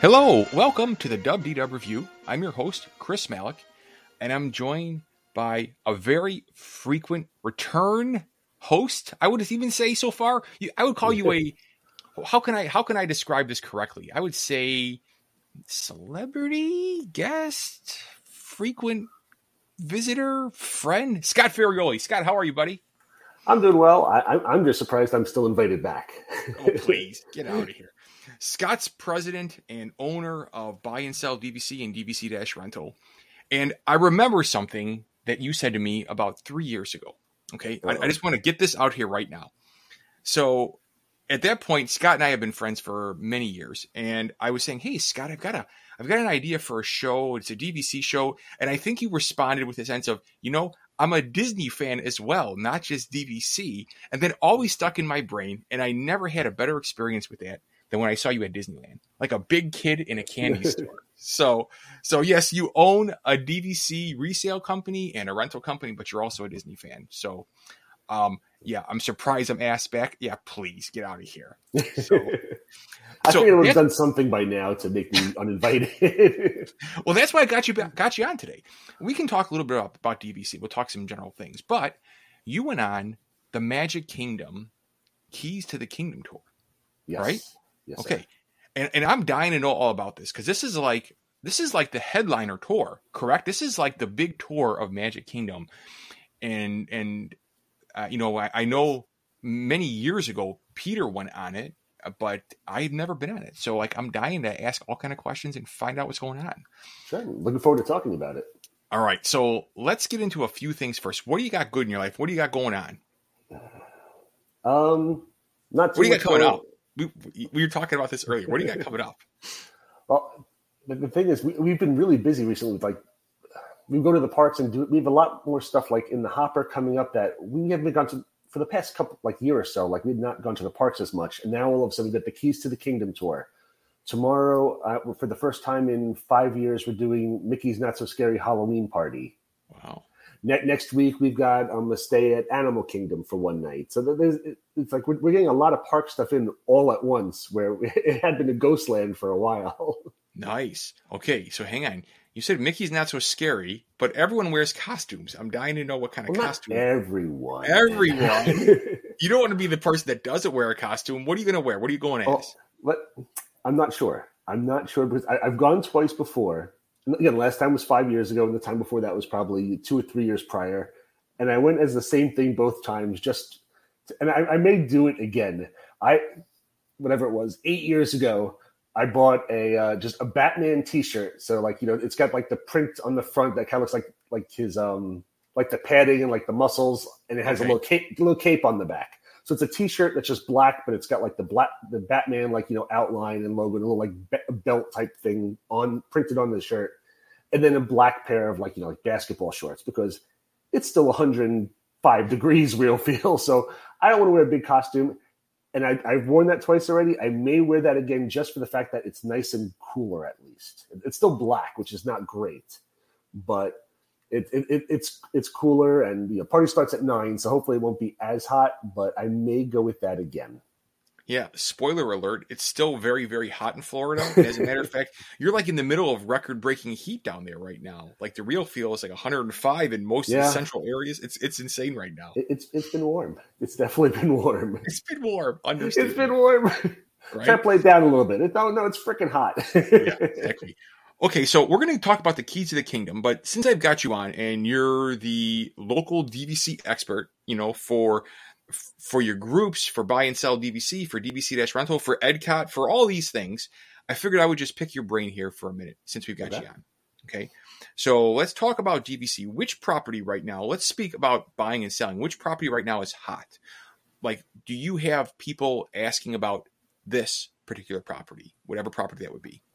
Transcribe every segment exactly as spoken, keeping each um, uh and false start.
Hello, welcome to the Dub D Dub Review. I'm your host, Chris Malik, and I'm joined by a very frequent return host. I would even say so far, I would call you a, how can I, how can I describe this correctly? I would say celebrity, guest, frequent visitor, friend, Scott Ferrioli. Scott, how are you, buddy? I'm doing well. I, I'm just surprised I'm still invited back. Oh, please, get out of here. Scott's president and owner of Buy and Sell D V C and D V C-Rental. And I remember something that you said to me about three years ago. Okay. I, I just want to get this out here right now. So at that point, Scott and I have been friends for many years. And I was saying, hey, Scott, I've got a, I've got an idea for a show. It's a D V C show. And I think you responded with a sense of, you know, I'm a Disney fan as well, not just D V C. And then always stuck in my brain. And I never had a better experience with that than when I saw you at Disneyland, like a big kid in a candy store. So, so yes, you own a D V C resale company and a rental company, but you're also a Disney fan. So, um, yeah, I'm surprised I'm asked back. Yeah, please get out of here. So, I so, think I would have done something by now to make me uninvited. Well, that's why I got you back, got you on today. We can talk a little bit about, about D V C. We'll talk some general things, but you went on the Magic Kingdom Keys to the Kingdom tour, yes. right? Yes, okay. Sir. And and I'm dying to know all about this because this is like this is like the headliner tour, correct? This is like the big tour of Magic Kingdom. And and uh, you know, I, I know many years ago Peter went on it, but I've never been on it. So like I'm dying to ask all kind of questions and find out what's going on. Sure. Looking forward to talking about it. All right. So let's get into a few things first. What do you got good in your life? What do you got going on? Um not too What do you much got coming going- up? We, we were talking about this earlier. What do you got coming up? Well, the, the thing is, we, we've been really busy recently. With like, we go to the parks and do. We have a lot more stuff like in the hopper coming up that we haven't gone to for the past couple like year or so. Like we've not gone to the parks as much, and now all of a sudden we got the Keys to the Kingdom tour. Tomorrow, uh, for the first time in five years, we're doing Mickey's Not So Scary Halloween Party. Wow. Ne- next week, we've got um, a stay at Animal Kingdom for one night. So there's, it's like we're, we're getting a lot of park stuff in all at once, where it had been a ghost land for a while. Nice. Okay, so hang on. You said Mickey's Not So Scary, but everyone wears costumes. I'm dying to know what kind of well, costume. Not everyone. Everyone. You don't want to be the person that doesn't wear a costume. What are you going to wear? What are you going as? Oh, but I'm not sure. I'm not sure because I, I've gone twice before. Again, last time was five years ago, and the time before that was probably two or three years prior. And I went as the same thing both times. Just, to, and I, I may do it again. I, whatever it was, eight years ago, I bought a uh, just a Batman T-shirt. So like you know, it's got like the print on the front that kind of looks like like his um like the padding and like the muscles, and it has okay. a little cape, little cape on the back. So it's a T-shirt that's just black, but it's got like the black, the Batman, like, you know, outline and logo, and a little like be- belt type thing on printed on the shirt. And then a black pair of like, you know, like basketball shorts because it's still one hundred five degrees real feel. So I don't want to wear a big costume. And I, I've worn that twice already. I may wear that again just for the fact that it's nice and cooler at least. It's still black, which is not great, but It, it, it's it's cooler, and you know, party starts at nine, so hopefully it won't be as hot. But I may go with that again. Yeah, spoiler alert: it's still very, very hot in Florida. And as a matter of fact, you're like in the middle of record-breaking heat down there right now. Like the real feel is like one hundred five in most yeah. of the central areas. It's it's insane right now. It, it's it's been warm. It's definitely been warm. It's been warm. Understand? It's been warm. Right? Try to play it down a little bit. It, no, no, it's freaking hot. Yeah, exactly. Okay, so we're going to talk about the Keys to the Kingdom, but since I've got you on and you're the local D V C expert, you know, for for your groups, for Buy and Sell D V C, for D V C-Rental, for EdCot, for all these things, I figured I would just pick your brain here for a minute since we've got okay. you on. Okay, so let's talk about D V C. Which property right now, let's speak about buying and selling. Which property right now is hot? Like, do you have people asking about this particular property, whatever property that would be?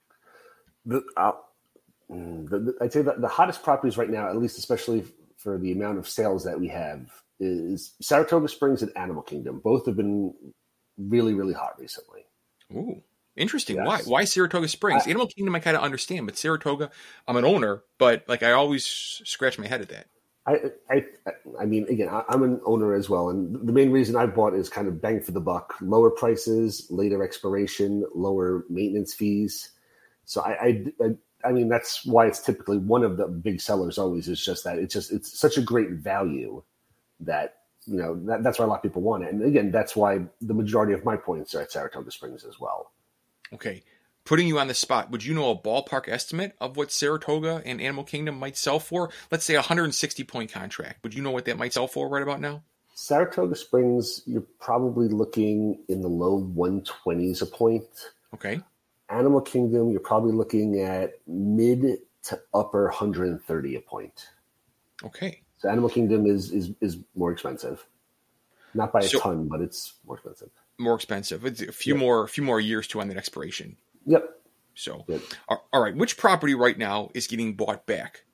The, uh, the, the, I'd say that the hottest properties right now, at least especially for the amount of sales that we have, is Saratoga Springs and Animal Kingdom. Both have been really, really hot recently. Ooh, interesting. Yes. Why? Why Saratoga Springs? I, Animal Kingdom I kind of understand, but Saratoga, I'm an owner, but like I always scratch my head at that. I, I, I mean, again, I, I'm an owner as well, and the main reason I bought is kind of bang for the buck: lower prices, later expiration, lower maintenance fees. So I, I, I, I mean, that's why it's typically one of the big sellers always is just that it's just, it's such a great value that, you know, that, that's why a lot of people want it. And again, that's why the majority of my points are at Saratoga Springs as well. Okay. Putting you on the spot, would you know a ballpark estimate of what Saratoga and Animal Kingdom might sell for? Let's say a one hundred sixty point contract. Would you know what that might sell for right about now? Saratoga Springs, you're probably looking in the low one twenties a point. Okay. Animal Kingdom, you're probably looking at mid to upper one hundred thirty a point. Okay. So Animal Kingdom is is is more expensive. Not by a so, ton, but it's more expensive. More expensive. It's a few yeah. more a few more years to on that expiration. Yep. So, yep. all right. Which property right now is getting bought back?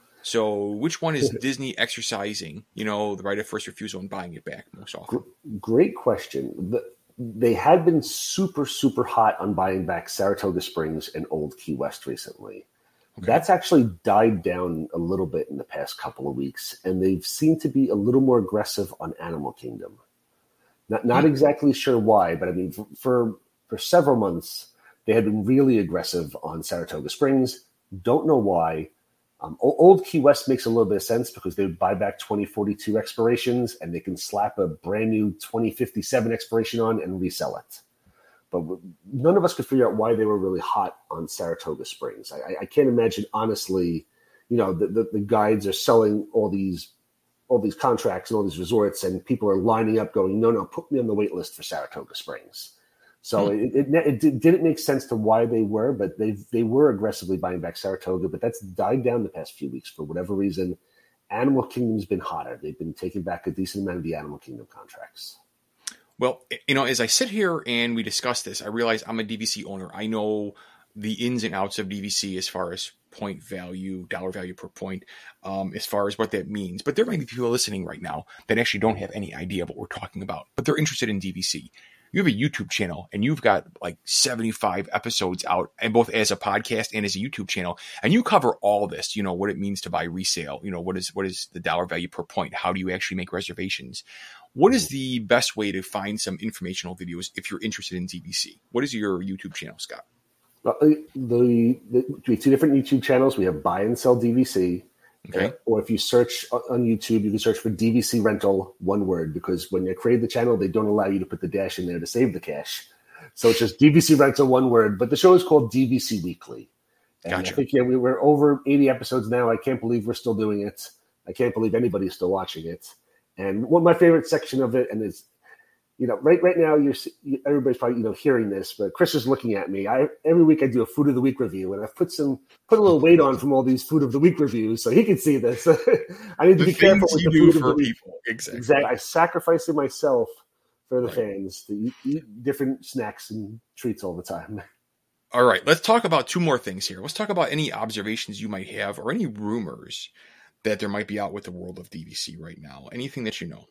So, which one is Disney exercising, you know, the right of first refusal and buying it back most often? Great question. The, they had been super, super hot on buying back Saratoga Springs and Old Key West recently. Okay. That's actually died down a little bit in the past couple of weeks, and they've seemed to be a little more aggressive on Animal Kingdom. Not, not mm-hmm. exactly sure why, but I mean, for, for for several months, they had been really aggressive on Saratoga Springs. Don't know why. Um, Old Key West makes a little bit of sense because they would buy back twenty forty-two expirations and they can slap a brand new twenty fifty-seven expiration on and resell it. But none of us could figure out why they were really hot on Saratoga Springs. I, I can't imagine, honestly, you know, the, the, the guides are selling all these all these contracts and all these resorts, and people are lining up going, no, no, put me on the wait list for Saratoga Springs. So hmm. it, it, it didn't make sense to why they were, but they they were aggressively buying back Saratoga, but that's died down the past few weeks for whatever reason. Animal Kingdom's been hotter. They've been taking back a decent amount of the Animal Kingdom contracts. Well, you know, as I sit here and we discuss this, I realize I'm a D V C owner. I know the ins and outs of D V C as far as point value, dollar value per point, um, as far as what that means. But there might be people listening right now that actually don't have any idea what we're talking about, but they're interested in D V C. You have a YouTube channel and you've got like seventy-five episodes out, and both as a podcast and as a YouTube channel. And you cover all this, you know, what it means to buy resale, you know, what is, what is the dollar value per point? How do you actually make reservations? What is the best way to find some informational videos if you're interested in D V C? What is your YouTube channel, Scott? Uh, the, the, the we have two different YouTube channels. We have Buy and Sell D V C. Okay. Uh, or if you search on YouTube, you can search for D V C rental, one word, because when you create the channel, they don't allow you to put the dash in there to save the cache. So it's just D V C rental, one word. But the show is called D V C Weekly. And gotcha. I think yeah, we, we're over eighty episodes now. I can't believe we're still doing it. I can't believe anybody's still watching it. And one of my favorite section of it, and it's, you know, right right now, you're everybody's probably, you know, hearing this, but Chris is looking at me. I every week I do a Food of the Week review, and I've put some put a little weight on from all these Food of the Week reviews, so he can see this. I need to the be careful with the Food of the Week. People. Exactly. exactly. I sacrifice it myself for the right. fans to eat, eat different snacks and treats all the time. All right, let's talk about two more things here. Let's talk about any observations you might have or any rumors that there might be out with the world of D V C right now. Anything that you know.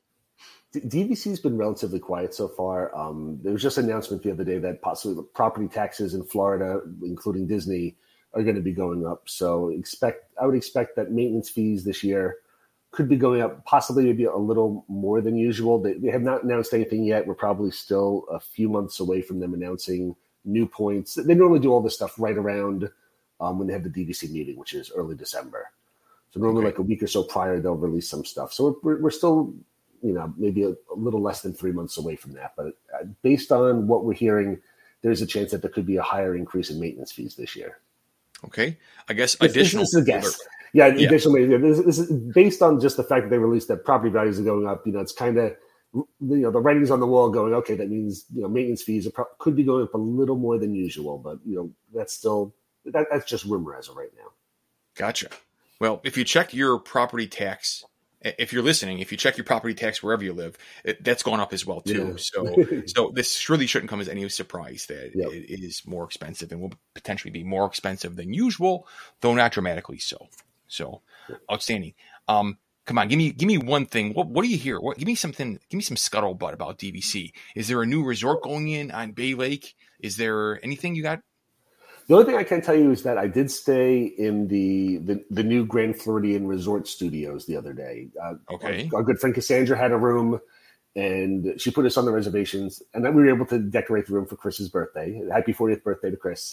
D V C's been relatively quiet so far. Um, there was just an announcement the other day that possibly the property taxes in Florida, including Disney, are going to be going up. So expect, I would expect that maintenance fees this year could be going up, possibly maybe a little more than usual. They, they have not announced anything yet. We're probably still a few months away from them announcing new points. They normally do all this stuff right around um, when they have the D V C meeting, which is early December. So normally okay. like a week or so prior, they'll release some stuff. So we're, we're still, you know, maybe a, a little less than three months away from that. But uh, based on what we're hearing, there's a chance that there could be a higher increase in maintenance fees this year. Okay. I guess this, additional. This is a guess. Yeah, yeah. Additionally, this, this is based on just the fact that they released that property values are going up. You know, it's kind of, you know, the writing's on the wall going, okay, that means, you know, maintenance fees are pro- could be going up a little more than usual. But, you know, that's still, that, that's just rumor as of right now. Gotcha. Well, if you check your property tax, if you're listening, if you check your property tax wherever you live, it, that's gone up as well too. Yeah. So, so this really shouldn't come as any surprise that yep. it, it is more expensive and will potentially be more expensive than usual, though not dramatically so. So, yep. Outstanding. Um, come on, give me give me one thing. What what do you hear? What give me something? Give me some scuttlebutt about D V C. Is there a new resort going in on Bay Lake? Is there anything you got? The only thing I can tell you is that I did stay in the the, the new Grand Floridian Resort Studios the other day. Uh, okay. Our, our good friend Cassandra had a room, and she put us on the reservations, and then we were able to decorate the room for Chris's birthday. Happy fortieth birthday to Chris.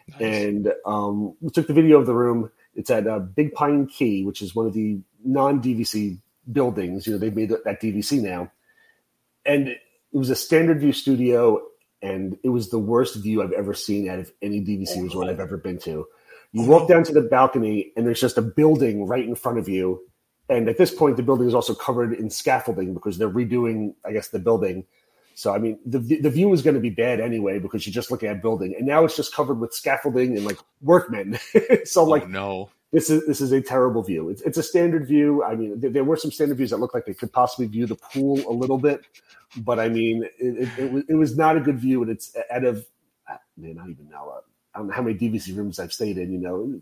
Nice. And um, we took the video of the room. It's at uh, Big Pine Key, which is one of the non-D V C buildings. You know, they've made that D V C now. And it was a standard view studio, and it was the worst view I've ever seen out of any D V C oh, resort I've ever been to. You oh, walk down to the balcony, and there's just a building right in front of you. And at this point, the building is also covered in scaffolding because they're redoing, I guess, the building. So, I mean, the the view is going to be bad anyway because you're just looking at a building. And now it's just covered with scaffolding and, like, workmen. so, like, oh, no. this is this is a terrible view. It's, it's a standard view. I mean, there, there were some standard views that looked like they could possibly view the pool a little bit. But, I mean, it, it, it, was, it was not a good view. And it's out of, man, I don't even know. I don't know how many D V C rooms I've stayed in, you know.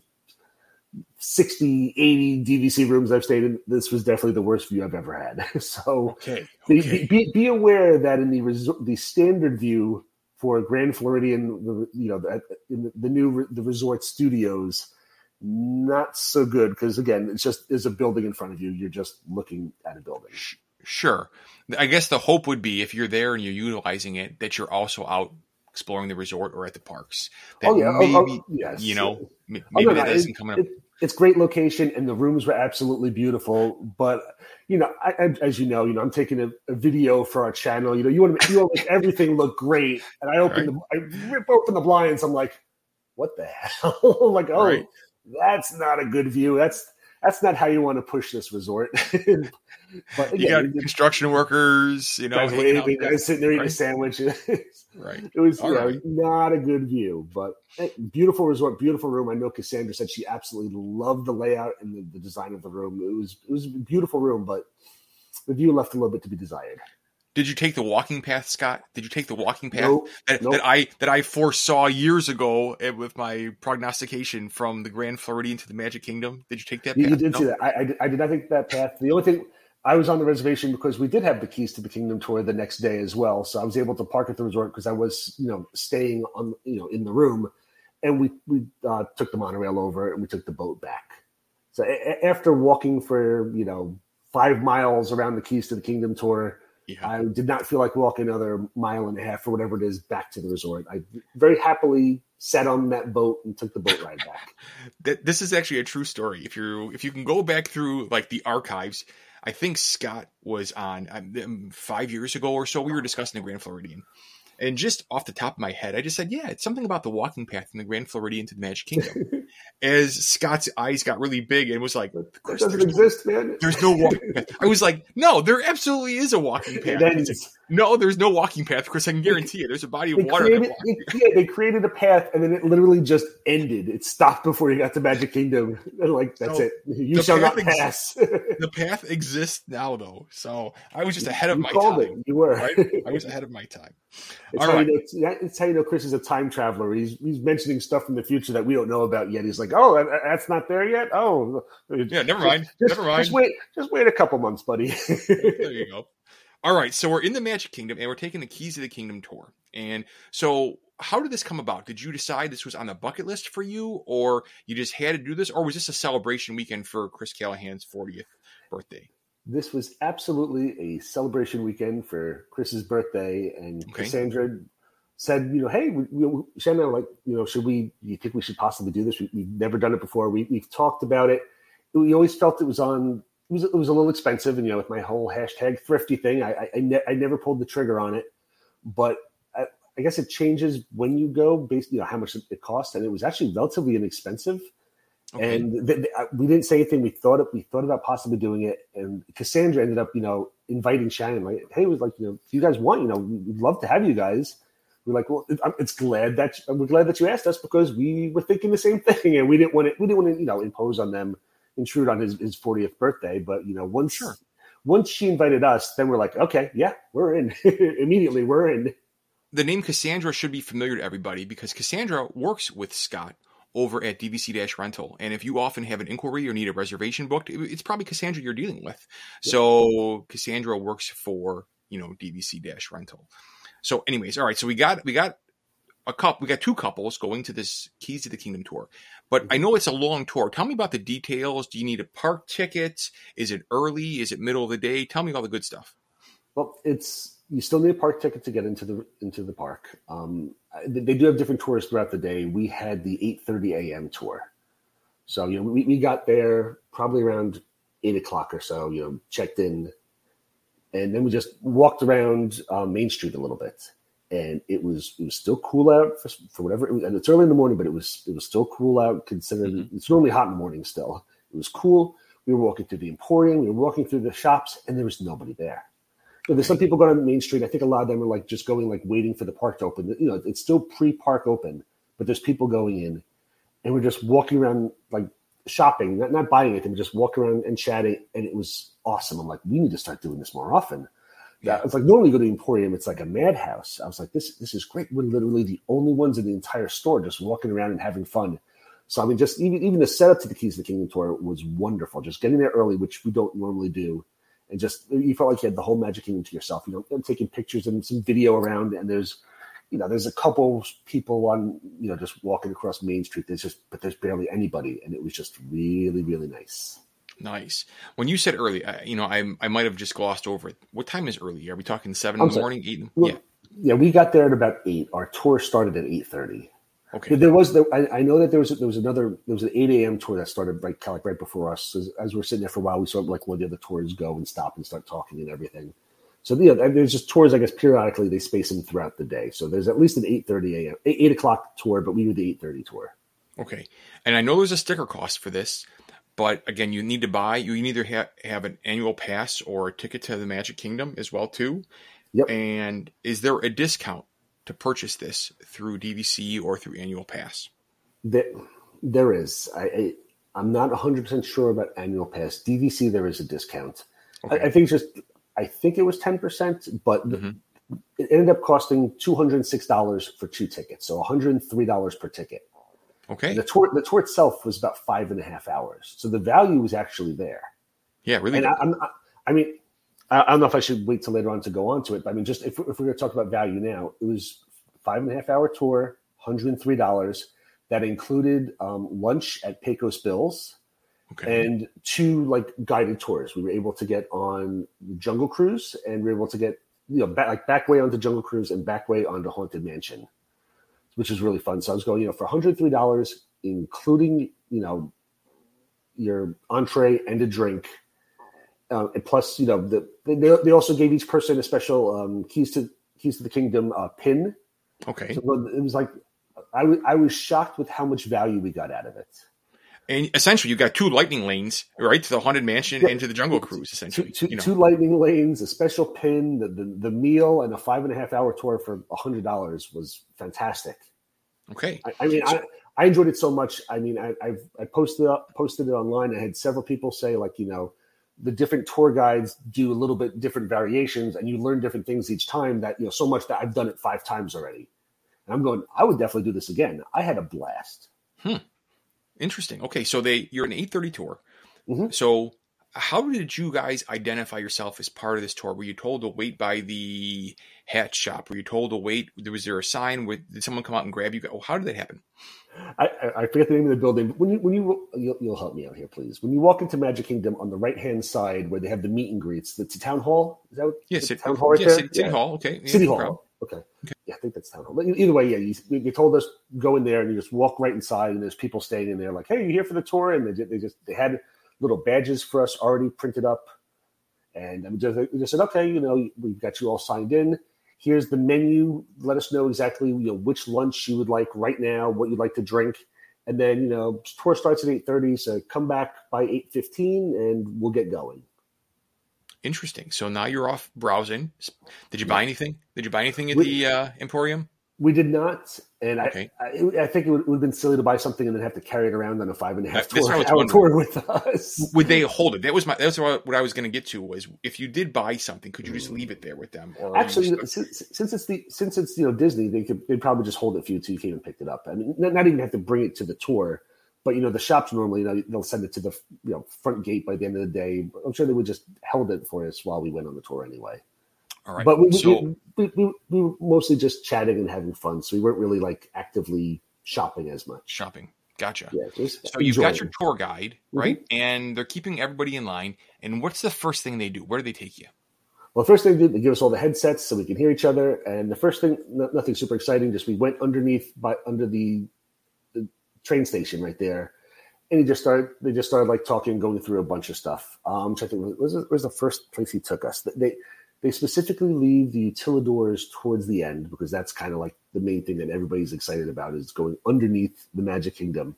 sixty, eighty D V C rooms I've stayed in, this was definitely the worst view I've ever had. so okay, Be, okay. be, be aware that in the resort, the standard view for Grand Floridian, the, you know, the, in the, the new the resort studios, not so good because again, it's just there's a building in front of you. You're just looking at a building. Sure. I guess the hope would be if you're there and you're utilizing it, that you're also out exploring the resort or at the parks. That oh yeah, maybe, oh, oh, yes. you know, maybe oh, no, that no, doesn't it, come up. It, it's great location, and the rooms were absolutely beautiful. But you know, I, I, as you know, you know, I'm taking a, a video for our channel. You know, you want to you want to make everything look great, and I open right. the I rip open the blinds. I'm like, what the hell? like, oh, right. That's not a good view. That's that's not how you want to push this resort. But again, you got construction workers, you know, guys, waving, guys sitting there eating right. sandwiches. right. It was you know, right. not a good view, but hey, beautiful resort, beautiful room. I know Cassandra said she absolutely loved the layout and the, the design of the room. It was it was a beautiful room, but the view left a little bit to be desired. Did you take the walking path, Scott? Did you take the walking path nope, that, nope. that I that I foresaw years ago with my prognostication from the Grand Floridian to the Magic Kingdom? Did you take that you, path? You did no? see that. I, I, I did not take that path. The only thing, I was on the reservation because we did have the keys to the Kingdom tour the next day as well. So I was able to park at the resort because I was, you know, staying on, you know, in the room, and we we uh, took the monorail over and we took the boat back. So a- after walking for you know five miles around the keys to the Kingdom tour. Yeah. I did not feel like walking another mile and a half or whatever it is back to the resort. I very happily sat on that boat and took the boat ride back. This is actually a true story. If you if you can go back through like the archives, I think Scott was on um, five years ago or so. We were discussing the Grand Floridian. And just off the top of my head, I just said, yeah, it's something about the walking path from the Grand Floridian to the Magic Kingdom. As Scott's eyes got really big and was like, of course, doesn't exist, no, man. There's no walking path. I was like, no, there absolutely is a walking path. Like, no, there's no walking path. Of course, I can guarantee you there's a body of they water. Created, they, yeah, they created a path and then it literally just ended. It stopped before you got to Magic Kingdom. And like, that's so it. You shall not pass. Exists, the path exists now, though. So I was just ahead of you my called time. It. You were. Right? I was ahead of my time. It's All how, right. you know, it's how you know Chris is a time traveler. He's he's mentioning stuff from the future that we don't know about yet. He's like, oh, that's not there yet? Oh. Yeah, never mind. Just, never mind. Just wait, just wait a couple months, buddy. There you go. All right, so we're in the Magic Kingdom, and we're taking the Keys of the Kingdom tour. And so how did this come about? Did you decide this was on the bucket list for you, or you just had to do this, or was this a celebration weekend for Chris Callahan's fortieth birthday? This was absolutely a celebration weekend for Chris's birthday, and okay. Cassandra said, you know, hey, we, we, Shannon, like, you know, should we, you think we should possibly do this? We, we've never done it before. We, we've talked about it. We always felt it was on, it was, it was a little expensive. And, you know, with my whole hashtag thrifty thing, I, I, I, ne- I never pulled the trigger on it, but I, I guess it changes when you go based, you know, how much it costs. And it was actually relatively inexpensive. Okay. And th- th- we didn't say anything. We thought it, we thought about possibly doing it. And Cassandra ended up, you know, inviting Shannon, like, hey, it was like, you know, if you guys want, you know, we'd love to have you guys. We're like, well, it's glad that we're glad that you asked us because we were thinking the same thing, and we didn't want to, we didn't want to, you know, impose on them, intrude on his, his fortieth birthday. But you know, once sure. once she invited us, then we're like, okay, yeah, we're in. Immediately, we're in. The name Cassandra should be familiar to everybody because Cassandra works with Scott over at D V C Rental, and if you often have an inquiry or need a reservation booked, it's probably Cassandra you're dealing with. Yep. So Cassandra works for you know D V C Rental. So anyways, all right. So we got we got a couple. We got two couples going to this Keys to the Kingdom tour. But I know it's a long tour. Tell me about the details. Do you need a park ticket? Is it early? Is it middle of the day? Tell me all the good stuff. Well, it's you still need a park ticket to get into the into the park. Um, they do have different tours throughout the day. We had the eight thirty a.m. tour. So, you know, we, we got there probably around eight o'clock or so, you know, checked in. And then we just walked around uh, Main Street a little bit. And it was it was still cool out for, for whatever. It was, and it's early in the morning, but it was it was still cool out considering mm-hmm. it's normally hot in the morning still. It was cool. We were walking through the Emporium. We were walking through the shops, and there was nobody there. You know, there's some people going on Main Street. I think a lot of them are like just going, like waiting for the park to open. You know, it's still pre-park open, but there's people going in. And we're just walking around, like shopping, not, not buying anything, just walking around and chatting. And it was awesome. I'm like, we need to start doing this more often. Yeah. It's like normally you go to the Emporium, it's like a madhouse. I was like, this this is great. We're literally the only ones in the entire store just walking around and having fun. So, I mean, just even, even the setup to the Keys to the Kingdom tour was wonderful. Just getting there early, which we don't normally do. And just, you felt like you had the whole Magic Kingdom to yourself. You know, and taking pictures and some video around. And there's, you know, there's a couple people on, you know, just walking across Main Street. There's just, but there's barely anybody. And it was just really, really nice. Nice. When you said early, I, you know, I I might have just glossed over it. What time is early? Are we talking seven in the morning, eight? In, well, yeah. Yeah, we got there at about eight. Our tour started at eight thirty. Okay. There was the, I, I know that there was there was another there was an eight a.m. tour that started right kind of like right before us. As, as we were sitting there for a while, we saw like one of the other tours go and stop and start talking and everything. So yeah, there's just tours. I guess periodically they space them throughout the day. So there's at least an eight thirty a.m. eight o'clock tour, but we were the eight thirty tour. Okay, and I know there's a sticker cost for this. But again, you need to buy, you either have, have an annual pass or a ticket to the Magic Kingdom as well, too. Yep. And is there a discount to purchase this through D V C or through annual pass? There, there is. I, I, I'm not one hundred percent sure about annual pass. D V C, there is a discount. Okay. I, I think just, I think it was ten percent, but mm-hmm. it ended up costing two hundred six dollars for two tickets. So one hundred three dollars per ticket. Okay. And the tour, the tour itself was about five and a half hours, so the value was actually there. Yeah, really. And I, I'm, I mean, I don't know if I should wait till later on to go on to it, but I mean, just if, if we're going to talk about value now, it was five and a half hour tour, one hundred three dollars. That included um, lunch at Pecos Bills, okay. and two like guided tours. We were able to get on the Jungle Cruise, and we were able to get you know back, like back way onto Jungle Cruise and back way onto Haunted Mansion, which is really fun. So I was going, you know, for one hundred three dollars, including, you know, your entree and a drink. Uh, and plus, you know, the, they they also gave each person a special um, keys to keys to the Kingdom uh, pin. Okay. So it was like, I, w- I was shocked with how much value we got out of it. And essentially, you got two lightning lanes, right, to the Haunted Mansion yeah. and to the Jungle Cruise, essentially. Two, two, you know. two lightning lanes, a special pin, the, the, the meal, and a five and a half hour tour for one hundred dollars was fantastic. Okay. I, I mean, so, I, I enjoyed it so much. I mean, I I've, I posted up, posted it online. I had several people say, like, you know, the different tour guides do a little bit different variations, and you learn different things each time that, you know, so much that I've done it five times already. And I'm going, I would definitely do this again. I had a blast. Hmm. Interesting. Okay, so they you're an eight thirty tour. Mm-hmm. So how did you guys identify yourself as part of this tour? Were you told to wait by the hat shop? Were you told to wait? Was there a sign? With, did someone come out and grab you? Oh, how did that happen? I, I forget the name of the building. When you when you you'll, you'll help me out here, please. When you walk into Magic Kingdom, on the right hand side where they have the meet and greets, the town hall. Is that what? Yes, yeah, it, town hall right yeah, there. City, City yeah. Hall. Okay, yeah, City no Hall. problem. Okay. okay. Yeah, I think that's town hall. But either way, yeah, you, you told us go in there and you just walk right inside, and there's people staying in there like, "Hey, you here for the tour?" And they, they just they had little badges for us already printed up, and we just, we just said, "Okay, you know, we've got you all signed in. Here's the menu. Let us know exactly you know which lunch you would like right now, what you'd like to drink." And then, you know, tour starts at eight thirty, so come back by eight fifteen, and we'll get going. Interesting. So now you're off browsing. Did you buy anything? Did you buy anything at we, the uh, Emporium? We did not, and okay. I, I, I think it would, it would have been silly to buy something and then have to carry it around on a five and a half That's tour, hour tour with us. Would they hold it? That was my. That's what I was going to get to. Was if you did buy something, could you just leave it there with them? Or actually, you just... since, since it's the since it's you know Disney, they could they'd probably just hold it for you till you came and picked it up. I mean, not, not even have to bring it to the tour, but you know the shops normally you know they'll send it to the you know front gate by the end of the day. I'm sure they would just held it for us while we went on the tour anyway. All right. But we, so, we, we, we, we were mostly just chatting and having fun, so we weren't really like actively shopping as much. Shopping. Gotcha. Yeah, just so you've got your tour guide, right? Mm-hmm. And they're keeping everybody in line. And what's the first thing they do? Where do they take you? Well, the first thing they did, they give us all the headsets so we can hear each other. And the first thing, nothing super exciting, just we went underneath by under the, the train station right there, and he just started. They just started like talking, going through a bunch of stuff. Um, which I think was was the first place he took us. They they specifically leave the utilidors towards the end because that's kind of like the main thing that everybody's excited about is going underneath the Magic Kingdom.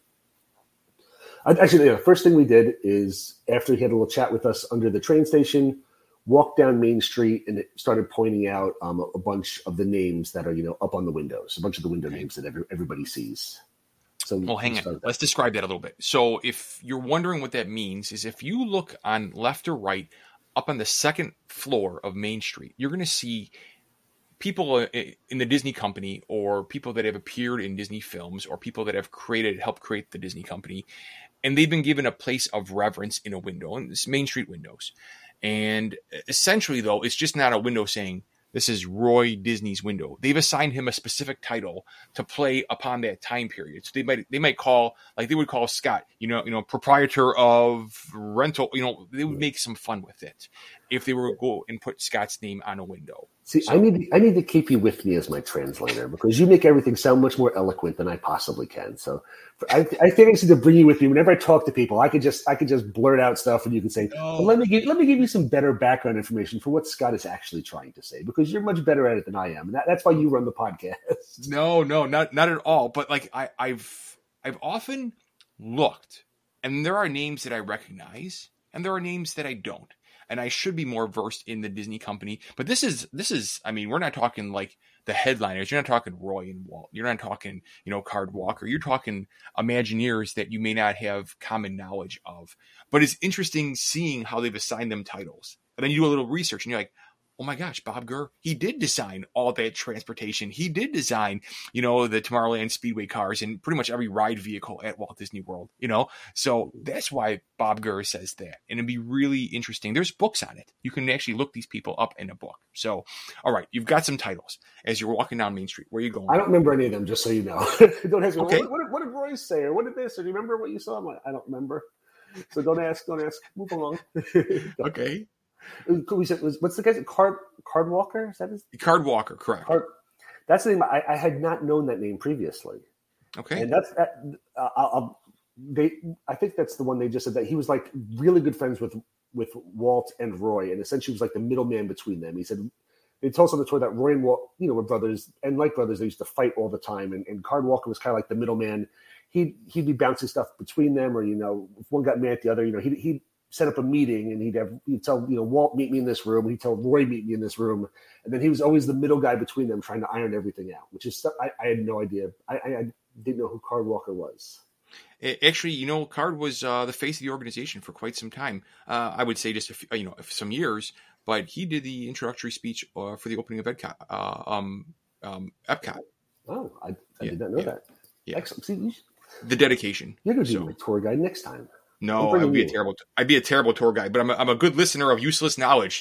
Actually, the first thing we did is after he had a little chat with us under the train station. Walked down Main Street and it started pointing out um, a, a bunch of the names that are, you know, up on the windows, a bunch of the window names that every, everybody sees. So, well, hang on. Let's describe that a little bit. So if you're wondering what that means is if you look on left or right up on the second floor of Main Street, you're going to see people in the Disney company or people that have appeared in Disney films or people that have created, helped create the Disney company. And they've been given a place of reverence in a window, and it's Main Street windows. And essentially, though, it's just not a window saying this is Roy Disney's window. They've assigned him a specific title to play upon that time period. So they might they might call like they would call Scott, you know, you know, proprietor of rental. You know, they would make some fun with it if they were to go and put Scott's name on a window. See, so, I need I need to keep you with me as my translator because you make everything sound much more eloquent than I possibly can. So I, I think I need to bring you with me whenever I talk to people. I could just I could just blurt out stuff, and you can say, no. well, "Let me give let me give you some better background information for what Scott is actually trying to say," because you're much better at it than I am, and that, that's why you run the podcast. No, no, not not at all. But like I, I've I've often looked, and there are names that I recognize, and there are names that I don't. And I should be more versed in the Disney company. But this is, this is, I mean, we're not talking like the headliners. You're not talking Roy and Walt. You're not talking, you know, Card Walker. You're talking Imagineers that you may not have common knowledge of. But it's interesting seeing how they've assigned them titles. And then you do a little research and you're like, oh my gosh, Bob Gurr, he did design all that transportation. He did design, you know, the Tomorrowland Speedway cars and pretty much every ride vehicle at Walt Disney World, you know? So that's why Bob Gurr says that. And it'd be really interesting. There's books on it. You can actually look these people up in a book. So, all right, you've got some titles as you're walking down Main Street. Where are you going? I don't remember any of them, just so you know. Don't ask me, okay. what, what, what did Roy say? Or what did this? Or do you remember what you saw? I'm like, I don't remember. So don't ask, don't ask. Move along. Okay. We said, was, what's the guy's Card Card Walker? Is that his Card Walker? Correct. Card, that's the name. I, I had not known that name previously. Okay, and that's that. Uh, I'll, they. I think that's the one they just said that he was like really good friends with with Walt and Roy, and essentially was like the middleman between them. He said they told us on the tour that Roy and Walt, you know, were brothers, and like brothers, they used to fight all the time. And, and Card Walker was kind of like the middleman. He'd he'd be bouncing stuff between them, or you know, if one got mad at the other, you know, he he'd set up a meeting and he'd have he'd tell you know Walt meet me in this room, and he'd tell Roy meet me in this room, and then he was always the middle guy between them trying to iron everything out, which is I, I had no idea. I, I, I didn't know who Card Walker was. Actually, you know, Card was uh, the face of the organization for quite some time. Uh, I would say just a few, you know some years, but he did the introductory speech uh, for the opening of Epcot. Uh, um, um, Epcot. Oh, I, I yeah, did not know yeah, that. Yeah. Excellent. See, you should, the dedication. You're going to be so. my tour guide next time. No, I'd be a terrible. I'd be a terrible tour guide, but I'm a, I'm a good listener of useless knowledge.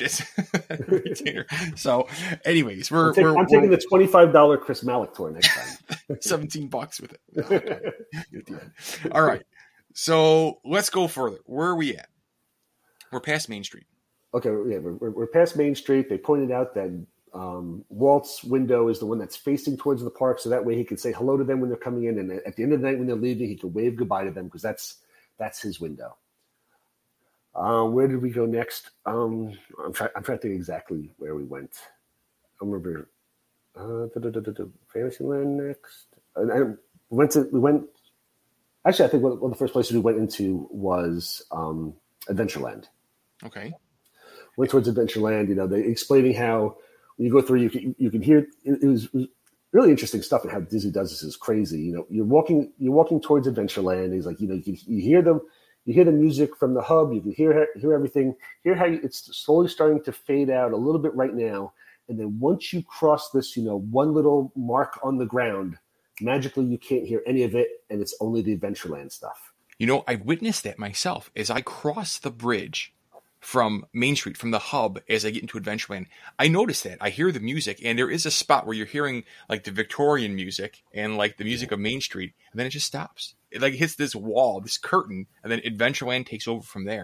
So, anyways, we're I'm, take, we're, I'm taking the twenty-five dollars Chris Malick tour next time. seventeen bucks with it. All right, so let's go further. Where are we at? We're past Main Street. Okay, yeah, we're, we're past Main Street. They pointed out that um, Walt's window is the one that's facing towards the park, so that way he can say hello to them when they're coming in, and at the end of the night when they're leaving, he can wave goodbye to them because that's. That's his window. Uh, where did we go next? Um, I'm, try- I'm trying to think exactly where we went. I remember uh, Fantasyland next. And, and we went to we went. Actually, I think one, one of the first places we went into was um, Adventureland. Okay. Went towards Adventureland. You know, they explaining how when you go through, you can you can hear. It, it was. It was really interesting stuff and how Disney does this is crazy. You know, you're walking, you're walking towards Adventureland. He's like, you know, you, you hear them, you hear the music from the hub. You can hear hear everything. Hear how you, it's slowly starting to fade out a little bit right now. And then once you cross this, you know, one little mark on the ground, magically you can't hear any of it, and it's only the Adventureland stuff. You know, I witnessed that myself as I crossed the bridge from Main Street, from the hub, as I get into Adventureland. I noticed that. I hear the music, and there is a spot where you're hearing like the Victorian music and like the music of Main Street, and then it just stops. It like hits this wall, this curtain, and then Adventureland takes over from there.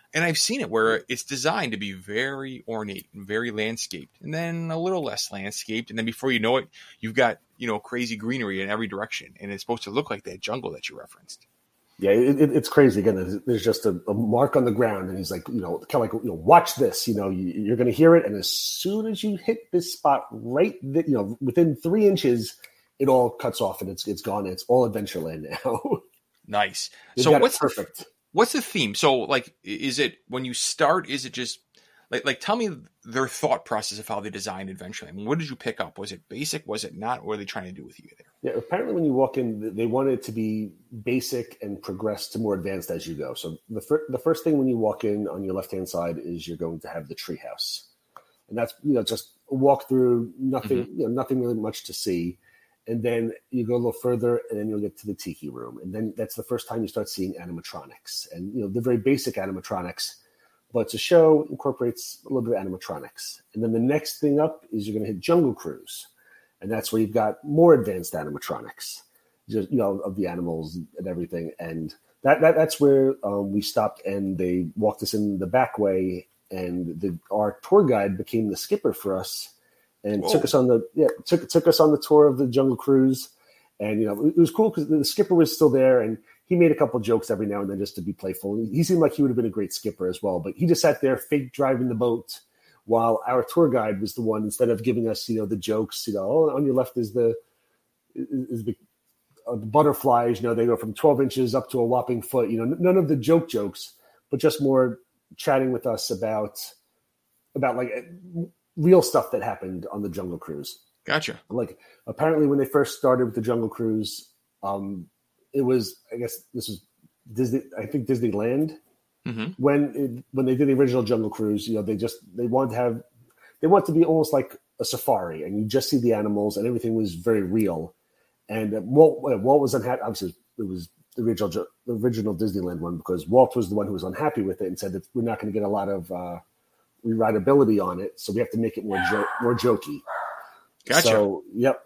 And I've seen it where it's designed to be very ornate and very landscaped, and then a little less landscaped. And then before you know it, you've got, you know, crazy greenery in every direction. And it's supposed to look like that jungle that you referenced. Yeah, it, it, it's crazy. Again, there's, there's just a, a mark on the ground, and he's like, you know, kind of like, you know, watch this. You know, you, you're going to hear it, and as soon as you hit this spot, right, th- you know, within three inches, it all cuts off, and it's it's gone. It's all Adventureland now. Nice. They've So got it what's perfect? The, what's the theme? So, like, is it when you start? Is it just like like tell me their thought process of how they designed Adventureland? I mean, what did you pick up? Was it basic? Was it not? What are they trying to do with you there? Yeah, apparently when you walk in, they want it to be basic and progress to more advanced as you go. So the, fir- the first thing when you walk in on your left-hand side is you're going to have the treehouse. And that's, you know, just a walk through, nothing, mm-hmm. you know, nothing really much to see. And then you go a little further, and then you'll get to the tiki room. And then that's the first time you start seeing animatronics. And, you know, the very basic animatronics, but it's a show, incorporates a little bit of animatronics. And then the next thing up is you're going to hit Jungle Cruise. And that's where you've got more advanced animatronics, just, you know, of the animals and everything. And that, that that's where um, we stopped, and they walked us in the back way, and the, our tour guide became the skipper for us, and Whoa. took us on the yeah took took us on the tour of the Jungle Cruise. And you know, it was cool because the skipper was still there, and he made a couple jokes every now and then just to be playful. He seemed like he would have been a great skipper as well, but he just sat there fake driving the boat, while our tour guide was the one, instead of giving us, you know, the jokes, you know, oh, on your left is the is the, uh, the butterflies, you know, they go from twelve inches up to a whopping foot, you know, none of the joke jokes, but just more chatting with us about, about like real stuff that happened on the Jungle Cruise. Gotcha. Like apparently when they first started with the Jungle Cruise, um, it was, I guess this was Disney, I think Disneyland. Mm-hmm. When it, when they did the original Jungle Cruise, you know, they just they wanted to have they want to be almost like a safari, and you just see the animals, and everything was very real. And uh, Walt, Walt was unhappy. Obviously, it was the original the original Disneyland one, because Walt was the one who was unhappy with it and said that we're not going to get a lot of uh, rewritability on it, so we have to make it more jo- more jokey. Gotcha. So, yep.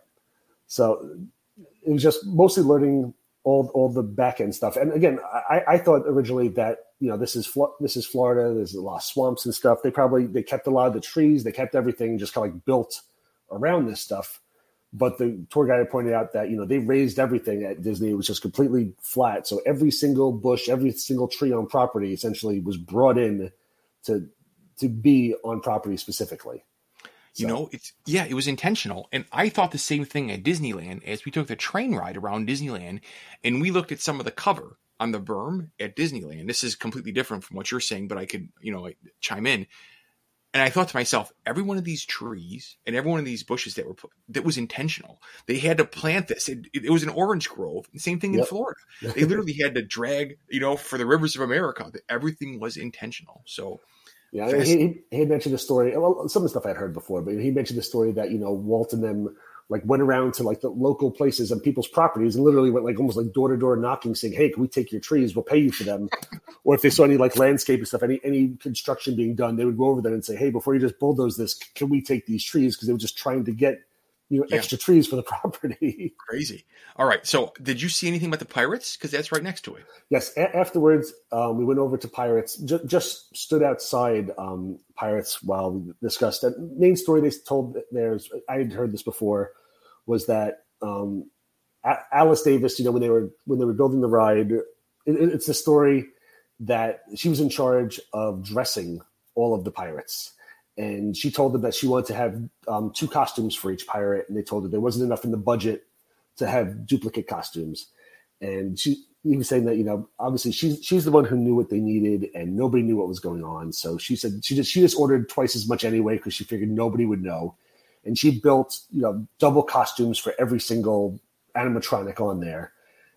So it was just mostly learning all all the back end stuff. And again, I, I thought originally that, you know, this is this is Florida. There's a lot of swamps and stuff. They probably they kept a lot of the trees. They kept everything just kind of like built around this stuff. But the tour guide pointed out that, you know, they raised everything at Disney. It was just completely flat. So every single bush, every single tree on property essentially was brought in to to be on property specifically. You so. know, it's yeah, it was intentional. And I thought the same thing at Disneyland as we took the train ride around Disneyland, and we looked at some of the cover on the berm at Disneyland. This is completely different from what you're saying, but I could, you know, like, chime in. And I thought to myself, every one of these trees and every one of these bushes that were put, that was intentional. They had to plant this. It, it, it was an orange grove. Same thing yep. in Florida. They literally had to drag, you know, for the rivers of America. Everything was intentional. So, yeah, he, he had mentioned the story. Well, some of the stuff I'd heard before, but he mentioned the story that, you know, Walt and them like went around to like the local places and people's properties and literally went like almost like door to door knocking, saying, "Hey, can we take your trees? We'll pay you for them." Or if they saw any like landscaping stuff, any any construction being done, they would go over there and say, "Hey, before you just bulldoze this, can we take these trees?" Because they were just trying to get, you know, yeah. extra trees for the property. Crazy. All right. So did you see anything about the Pirates? Because that's right next to it. Yes. A- afterwards, um, we went over to Pirates, J- just stood outside um, Pirates while we discussed that. Main story they told there's, I had heard this before, was that um, A- Alice Davis, you know, when they were, when they were building the ride, it, it's the story that she was in charge of dressing all of the pirates. And she told them that she wanted to have um, two costumes for each pirate. And they told her there wasn't enough in the budget to have duplicate costumes. And she, he was saying that, you know, obviously she's, she's the one who knew what they needed and nobody knew what was going on. So she said she just, she just ordered twice as much anyway, because she figured nobody would know. And she built, you know, double costumes for every single animatronic on there.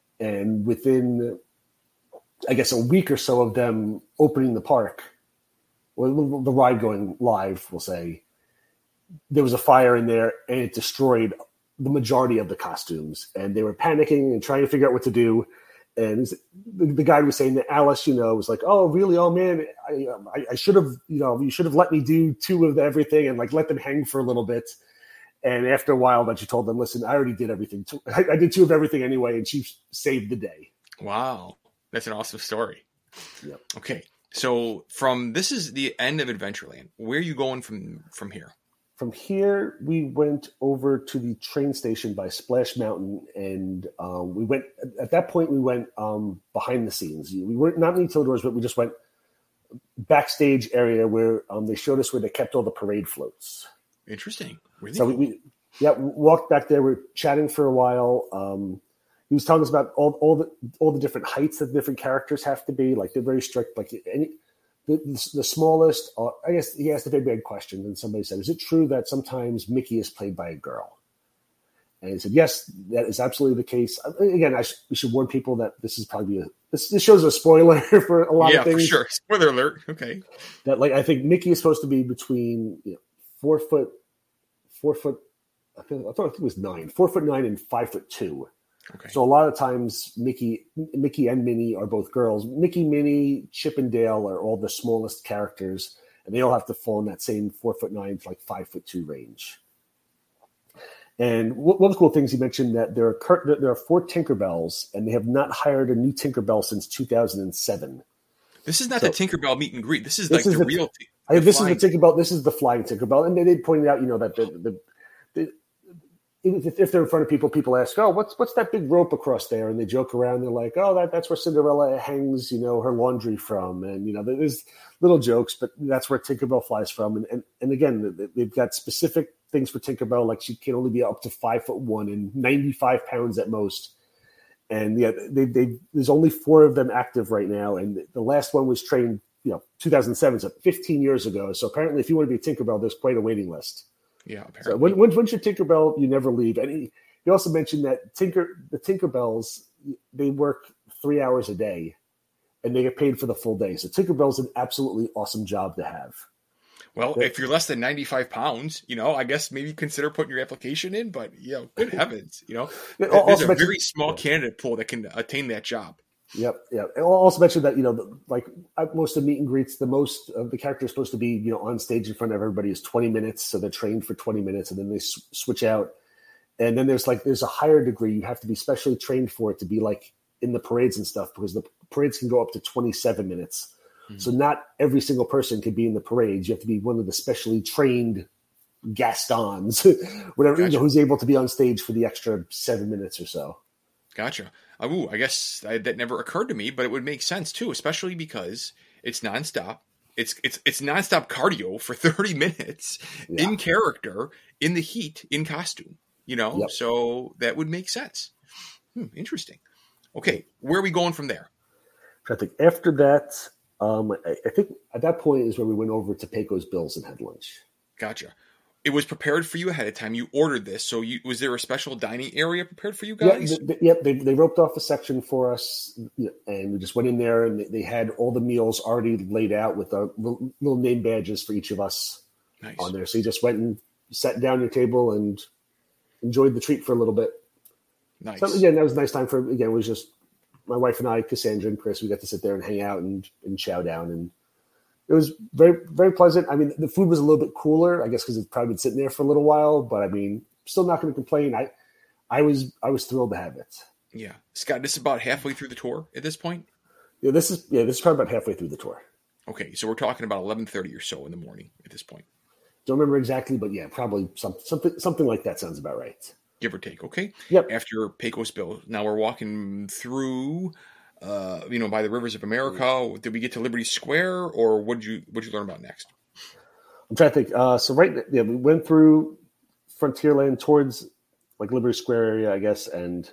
And within, I guess, a week or so of them opening the park, or the ride going live, we'll say, there was a fire in there and it destroyed the majority of the costumes. And they were panicking and trying to figure out what to do. And the, the guy was saying that Alice, you know, was like, "Oh, really? Oh, man, I, I, I should have, you know, you should have let me do two of everything and like let them hang for a little bit." And after a while, that she told them, "Listen, I already did everything. I, I did two of everything anyway." And she saved the day. Wow. That's an awesome story. Yep. Okay. So from this is the end of Adventureland. Where are you going from from here? From here, we went over to the train station by Splash Mountain, and um, we went. At that point, we went um, behind the scenes. We weren't not in the utility doors, but we just went backstage area where um, they showed us where they kept all the parade floats. Interesting. Really? So we, we yeah we walked back there. We were chatting for a while. Um, he was telling us about all all the all the different heights that the different characters have to be. Like they're very strict. Like any. The, the, the smallest, uh, I guess he asked a very big question, and somebody said, is it true that sometimes Mickey is played by a girl? And he said, yes, that is absolutely the case. Again, I sh- we should warn people that this is probably a, this, this shows a spoiler for a lot yeah, of things. Yeah, for sure. Spoiler alert. Okay. That, like, I think Mickey is supposed to be between you know, four foot, four foot, I, think, I thought it was nine, four foot nine and five foot two. Okay. So a lot of times, Mickey, Mickey and Minnie are both girls. Mickey, Minnie, Chip, and Dale are all the smallest characters, and they all have to fall in that same four foot nine to like five foot two range. And one of the cool things he mentioned that there are there are four Tinkerbells, and they have not hired a new Tinkerbell since two thousand seven. This is not so, the Tinkerbell meet and greet. This is this like is the, the real. I, this is the Tinkerbell. This is the flying Tinkerbell, and they, they pointed out, you know, that the, the, the if they're in front of people, people ask, "Oh, what's what's that big rope across there?" And they joke around. They're like, "Oh, that, that's where Cinderella hangs, you know, her laundry from." And you know, there's little jokes, but that's where Tinkerbell flies from. And and, and again, they've got specific things for Tinkerbell, like she can only be up to five foot one and ninety-five pounds at most. And yeah, they they there's only four of them active right now, and the last one was trained, you know, two thousand seven, so fifteen years ago. So apparently, if you want to be a Tinkerbell, there's quite a waiting list. Yeah, apparently. So when, when, once you're Tinkerbell, you never leave. And he, he also mentioned that Tinker the Tinkerbells, they work three hours a day, and they get paid for the full day. So Tinkerbell's an absolutely awesome job to have. Well, but, if you're less than ninety-five pounds, you know, I guess maybe consider putting your application in. But you know, good heavens, you know, there's a very small yeah. candidate pool that can attain that job. Yep, yep. And I'll also mention that, you know, like most of meet and greets, the most of the characters supposed to be, you know, on stage in front of everybody is twenty minutes. So they're trained for twenty minutes, and then they s- switch out. And then there's like, there's a higher degree. You have to be specially trained for it to be like in the parades and stuff, because the parades can go up to twenty-seven minutes. Mm-hmm. So not every single person can be in the parades. You have to be one of the specially trained Gastons, whatever, gotcha. You know, who's able to be on stage for the extra seven minutes or so. Gotcha. Ooh, I guess I, that never occurred to me, but it would make sense too, especially because it's nonstop. It's it's it's nonstop cardio for thirty minutes yeah. in character, in the heat, in costume. You know, yep. So that would make sense. Hmm, interesting. Okay, where are we going from there? I think after that, um, I, I think at that point is where we went over to Pecos Bills and had lunch. Gotcha. It was prepared for you ahead of time. You ordered this. So you, was there a special dining area prepared for you guys? Yeah, the, the, yep. They, they roped off a section for us, and we just went in there, and they, they had all the meals already laid out with our little, little name badges for each of us nice. On there. So you just went and sat down at your table and enjoyed the treat for a little bit. Nice. So again, that was a nice time for, again, it was just my wife and I, Cassandra and Chris, we got to sit there and hang out and, and chow down, and it was very, very pleasant. I mean, the food was a little bit cooler, I guess, because it's probably been sitting there for a little while. But I mean, still not going to complain. I, I was, I was thrilled to have it. Yeah, Scott, this is about halfway through the tour at this point. Yeah, this is yeah, this is probably about halfway through the tour. Okay, so we're talking about eleven thirty or so in the morning at this point. Don't remember exactly, but yeah, probably some, something, something like that sounds about right. Give or take. Okay. Yep. After Pecos Bill, now we're walking through. Uh, you know, by the rivers of America. Did we get to Liberty Square, or what did you what did you learn about next? I'm trying to think. Uh, so right, yeah, we went through Frontierland towards like Liberty Square area, I guess, and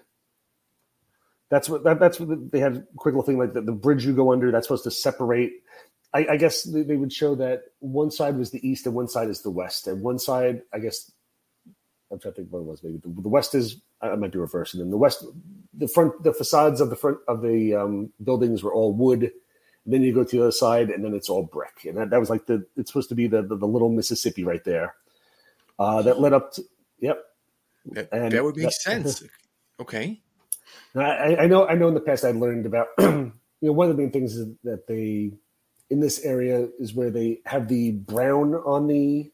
that's what that, that's what they had a quick little thing like the, the bridge you go under. That's supposed to separate. I, I guess they, they would show that one side was the east and one side is the west, and one side, I guess, I'm trying to think what it was. Maybe the, the west is I might be reversing them. The west. The front, the facades of the front of the um, buildings were all wood. And then you go to the other side, and then it's all brick. And that, that was like the it's supposed to be the the, the little Mississippi right there. Uh, that led up to yep. That, and that would make that, sense. Okay. I, I know. I know. In the past, I learned about you know one of the main things is that they in this area is where they have the brown on the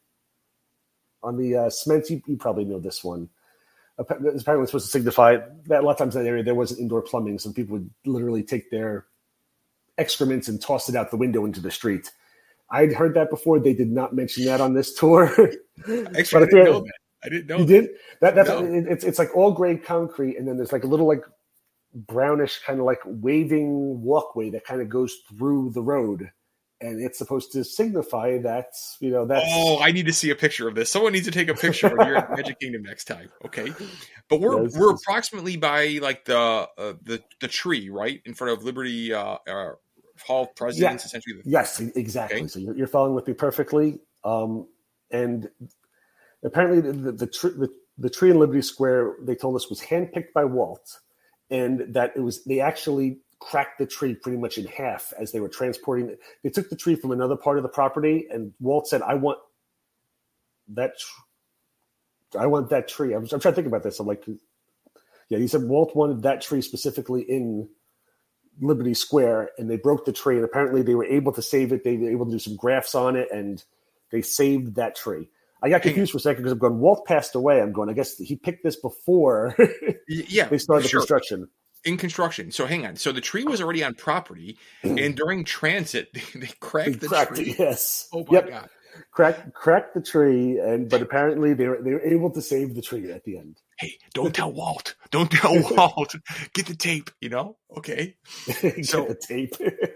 on the uh, cement. You, you probably know this one. Apparently it's supposed to signify that a lot of times in that area there wasn't indoor plumbing, so people would literally take their excrements and tossed it out the window into the street. I'd heard that before. They did not mention that on this tour. Actually, I didn't know that. I didn't know you that. did that. That's no. it, it's it's like all gray concrete, and then there's like a little like brownish kind of like waving walkway that kind of goes through the road, and it's supposed to signify that you know that's. Oh, I need to see a picture of this. Someone needs to take a picture when you're at Magic Kingdom next time. Okay, but we're yes, we're yes. approximately by like the uh, the the tree right in front of Liberty uh, uh, Hall of Presidents. Yeah. Essentially, the- yes, exactly. Okay. So you're, you're following with me perfectly. Um, and apparently, the the, the, tr- the the tree in Liberty Square they told us was handpicked by Walt, and that it was they actually cracked the tree pretty much in half as they were transporting it. They took the tree from another part of the property, and Walt said, "I want that. Tr- I want that tree." I'm, I'm trying to think about this. I'm like, yeah, he said Walt wanted that tree specifically in Liberty Square, and they broke the tree, and apparently they were able to save it. They were able to do some grafts on it, and they saved that tree. I got confused for a second because I'm going, Walt passed away. I'm going, I guess he picked this before yeah, they started the sure. construction. In construction. So hang on. So the tree was already on property, and during transit, they, they cracked They the cracked tree. it, yes. Oh my Yep. god! Cracked, cracked the tree, and but apparently they were they were able to save the tree at the end. Hey, don't tell Walt. Don't tell Walt. Get the tape. You know? Okay. So the tape.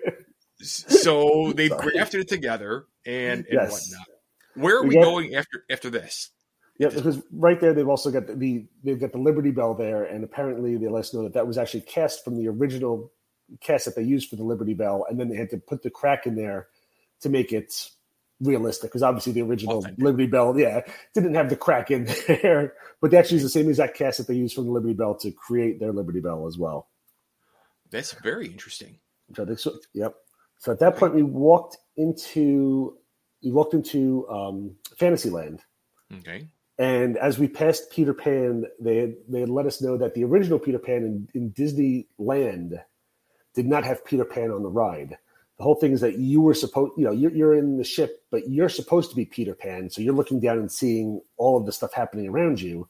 so they Sorry. grafted it together and, and Yes. whatnot. Where are We we get- going after after this? Yeah, because right there they've also got the, the they've got the Liberty Bell there, and apparently they let us know that that was actually cast from the original cast that they used for the Liberty Bell, and then they had to put the crack in there to make it realistic. Because obviously the original Authentic. Liberty Bell, yeah, didn't have the crack in there, but they actually use the same exact cast that they used from the Liberty Bell to create their Liberty Bell as well. That's very interesting. So, they, so yep. So at that point we walked into we walked into um, Fantasyland. Okay. And as we passed Peter Pan, they had, they had let us know that the original Peter Pan in, in Disneyland did not have Peter Pan on the ride. The whole thing is that you were supposed, you know, you're, you're in the ship, but you're supposed to be Peter Pan. So you're looking down and seeing all of the stuff happening around you.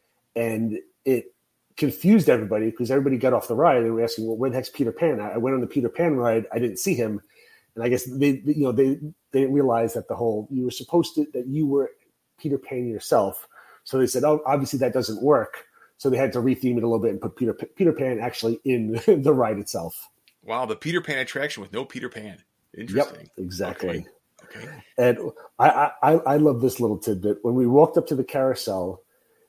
And it confused everybody because everybody got off the ride and were asking, well, where the heck's Peter Pan? I, I went on the Peter Pan ride. I didn't see him. And I guess they, you know, they, they didn't realize that the whole, you were supposed to, that you were Peter Pan yourself. So they said, oh, obviously that doesn't work. So they had to retheme it a little bit and put Peter Peter Pan actually in the ride itself. Wow, the Peter Pan attraction with no Peter Pan. Interesting. Yep, exactly. Okay. okay. And I, I I love this little tidbit. When we walked up to the carousel,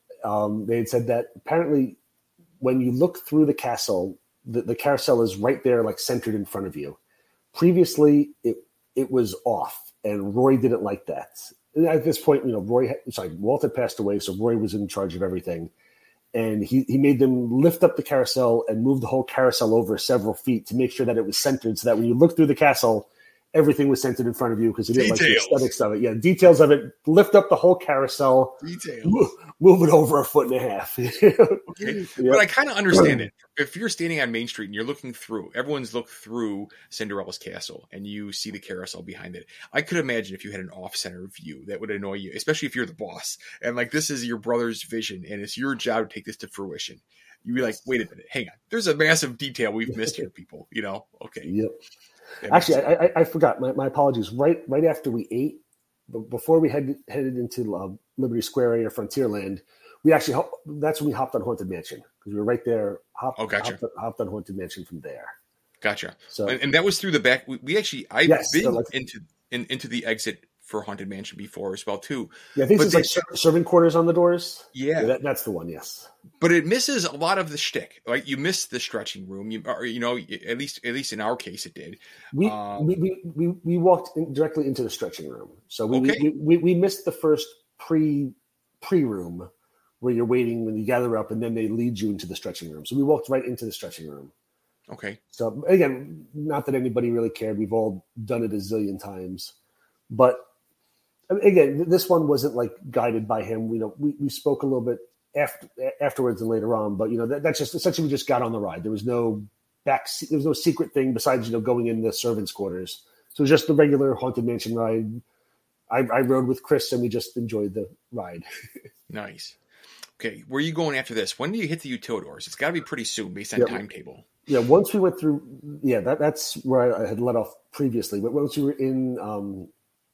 um, they had said that apparently when you look through the castle, the, the carousel is right there, like centered in front of you. Previously, it it was off, and Roy didn't like that. And at this point, you know, Roy, sorry, Walt had passed away, so Roy was in charge of everything. And he, he made them lift up the carousel and move the whole carousel over several feet to make sure that it was centered so that when you look through the castle, everything was centered in front of you because he didn't like the aesthetics of it. Yeah, details of it. Lift up the whole carousel. Details. Move, move it over a foot and a half. Okay. Yep. But I kind of understand it. If you're standing on Main Street and you're looking through, everyone's looked through Cinderella's castle and you see the carousel behind it. I could imagine if you had an off-center view that would annoy you, especially if you're the boss and like this is your brother's vision and it's your job to take this to fruition. You'd be like, wait a minute, hang on. There's a massive detail we've missed here, people. You know? Okay. Yep. Actually, I, I, I forgot. My, my apologies. Right, right after we ate, b- before we headed headed into uh, Liberty Square area, Frontierland, we actually hop, that's when we hopped on Haunted Mansion because we were right there. Hopped, Oh, gotcha. hopped, hopped on Haunted Mansion from there. Gotcha. So, and, and that was through the back. We, we actually, I've Yes, been so like- into in, into the exit for Haunted Mansion before as well too. yeah, I think But it's like they- ser- serving quarters on the doors. Yeah. that, that's the one. Yes. But it misses a lot of the shtick. Like you miss the stretching room. You, or, you know, at least at least in our case, it did. We, Um, we, we, we, we walked in directly into the stretching room. So we, Okay. we, we, we missed the first pre pre room where you're waiting when you gather up and then they lead you into the stretching room. So we walked right into the stretching room. Okay. So again, not that anybody really cared. We've all done it a zillion times. But again, this one wasn't like guided by him. You know, we, we spoke a little bit after afterwards and later on, but you know, that, that's just essentially we just got on the ride. There was no back, there was no secret thing besides, you know, going in the servants' quarters. So it was just the regular Haunted Mansion ride. I, I rode with Chris and we just enjoyed the ride. Nice. Okay. Where are you going after this? When do you hit the Utilidors? It's got to be pretty soon based on Yep. timetable. Yeah, once we went through, yeah, that, that's where I had let off previously. But once we were in, um,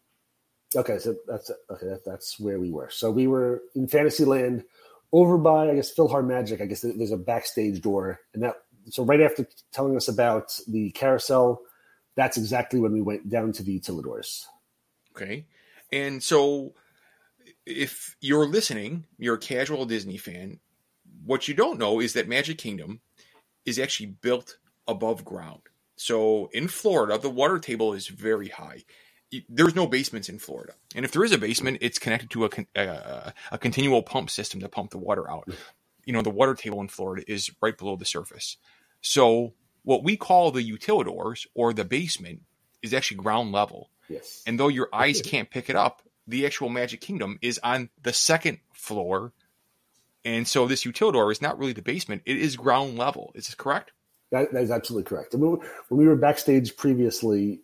okay, so that's okay. That, that's where we were. So we were in Fantasyland, over by I guess PhilharMagic. I guess there's a backstage door, and that. So right after telling us about the carousel, that's exactly when we went down to the Utilidors. Okay, and so if you're listening, you're a casual Disney fan. What you don't know is that Magic Kingdom is actually built above ground. So in Florida, the water table is very high. There's no basements in Florida. And if there is a basement, it's connected to a, a, a continual pump system to pump the water out. You know, the water table in Florida is right below the surface. So what we call the utilidors or the basement is actually ground level. Yes. And though your eyes can't pick it up, the actual Magic Kingdom is on the second floor. And so this utilidor is not really the basement. It is ground level. Is this correct? That, that is absolutely correct. I mean, when we were backstage previously,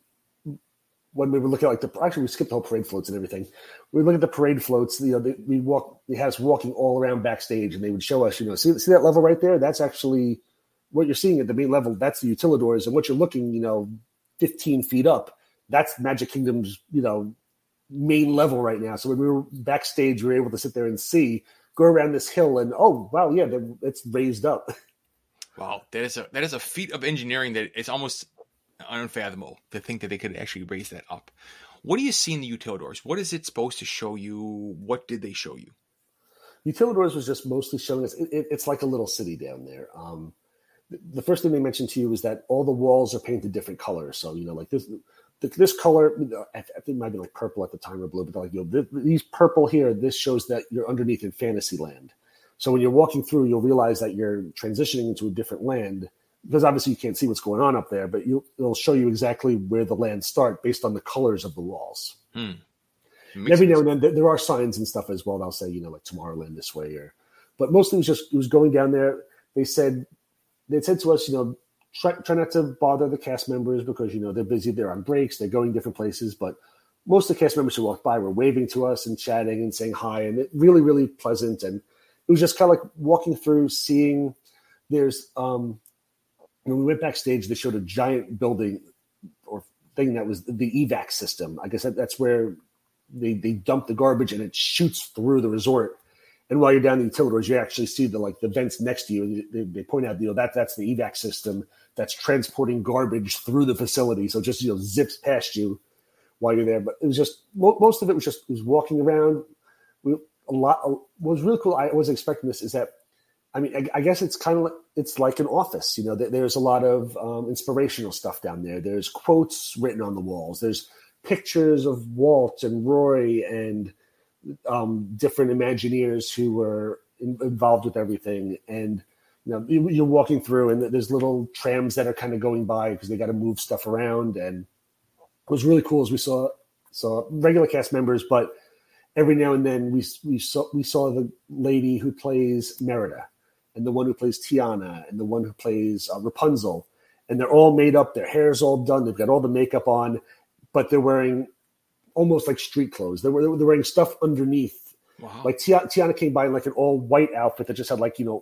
when we were looking at like the, actually we skipped the whole parade floats and everything. We would look at the parade floats, you know, they, we walk, they had us walking all around backstage and they would show us, you know, see, see that level right there? That's actually what you're seeing at the main level. That's the utilidors. And what you're looking, you know, fifteen feet up, that's Magic Kingdom's, you know, main level right now. So when we were backstage, we were able to sit there and see, go around this hill and, oh, wow, yeah, it's raised up. Wow, that is a that is a feat of engineering that it's almost unfathomable to think that they could actually raise that up. What do you see in the utilidors? What is it supposed to show you? What did they show you? Utilidors was just mostly showing us, it, it, it's like a little city down there. Um, the, the first thing they mentioned to you is that all the walls are painted different colors. So, you know, like this this color, I think it might be like purple at the time or blue, but like, you know, these purple here, this shows that you're underneath in Fantasyland. So when you're walking through, you'll realize that you're transitioning into a different land because obviously you can't see what's going on up there, but you, it'll show you exactly where the lands start based on the colors of the walls. Hmm. Every sense. Now and then there are signs and stuff as well. They'll say, you know, like Tomorrowland this way, or, but mostly it was just, it was going down there. They said, they said to us, you know, try, try not to bother the cast members because, you know, they're busy. They're on breaks. They're going different places, but most of the cast members who walked by were waving to us and chatting and saying hi, and it really, really pleasant. And it was just kind of like walking through, seeing there's, um, when we went backstage, they showed a giant building or thing that was the E VAC system. I guess that, that's where they, they dump the garbage and it shoots through the resort. And while you're down the utilidors, you actually see the like the vents next to you. They, they point out, you know, that that's the E VAC system that's transporting garbage through the facility. So it just, you know, zips past you while you're there. But it was just, most of it was just, it was walking around. We, a lot, what was really cool, I wasn't expecting this, is that, I mean, I, I guess it's kind of like, it's like an office, you know, there's a lot of um, inspirational stuff down there. There's quotes written on the walls. There's pictures of Walt and Roy and um, different Imagineers who were in, involved with everything. And, you know, you, you're walking through and there's little trams that are kind of going by because they got to move stuff around. And it was really cool as we saw, saw regular cast members, but every now and then we, we saw, we saw the lady who plays Merida, and the one who plays Tiana, and the one who plays uh, Rapunzel. And they're all made up. Their hair's all done. They've got all the makeup on, but they're wearing almost like street clothes. They were, they're wearing stuff underneath. Wow. Like Tiana, Tiana came by in like an all white outfit that just had like, you know,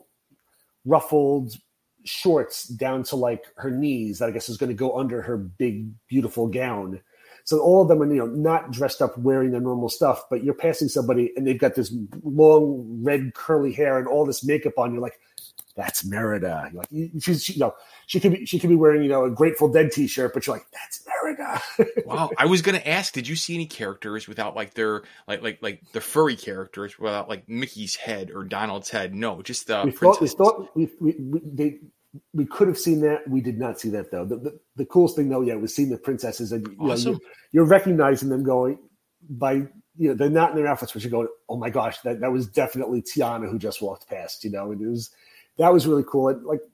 ruffled shorts down to like her knees that I guess is going to go under her big, beautiful gown. So all of them are, you know, not dressed up wearing their normal stuff, but you're passing somebody and they've got this long red curly hair and all this makeup on. You're like, that's Merida. You're like, she's, she, you know, she could be, she could be wearing, you know, a Grateful Dead t-shirt, but you're like, that's Merida. Wow. I was going to ask, did you see any characters without like their, like, like, like the furry characters without like Mickey's head or Donald's head? No, just the we thought, we thought we, we, we, they, we could have seen that. We did not see that though. The, the, the coolest thing though, yeah, was seeing the princesses and you awesome. know, you're, you're recognizing them going by, you know, they're not in their outfits, but you're going, oh my gosh, that, that was definitely Tiana who just walked past, you know, and it was, that was really cool. And like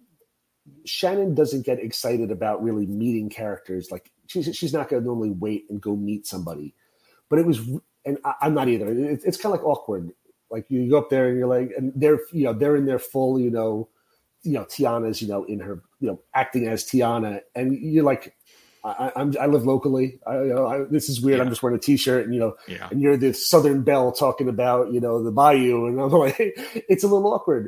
Shannon doesn't get excited about really meeting characters. Like she's, she's not going to normally wait and go meet somebody, but it was, and I, I'm not either. It, it's kind of like awkward. Like you go up there and you're like, and they're, you know, they're in their full, you know, you know, Tiana's, you know, in her, you know, acting as Tiana, and you're like, I, I'm, I live locally. I, you know, I, this is weird. Yeah. I'm just wearing a t-shirt, and you know, yeah. and you're the Southern Belle talking about, you know, the Bayou, and I'm like, it's a little awkward.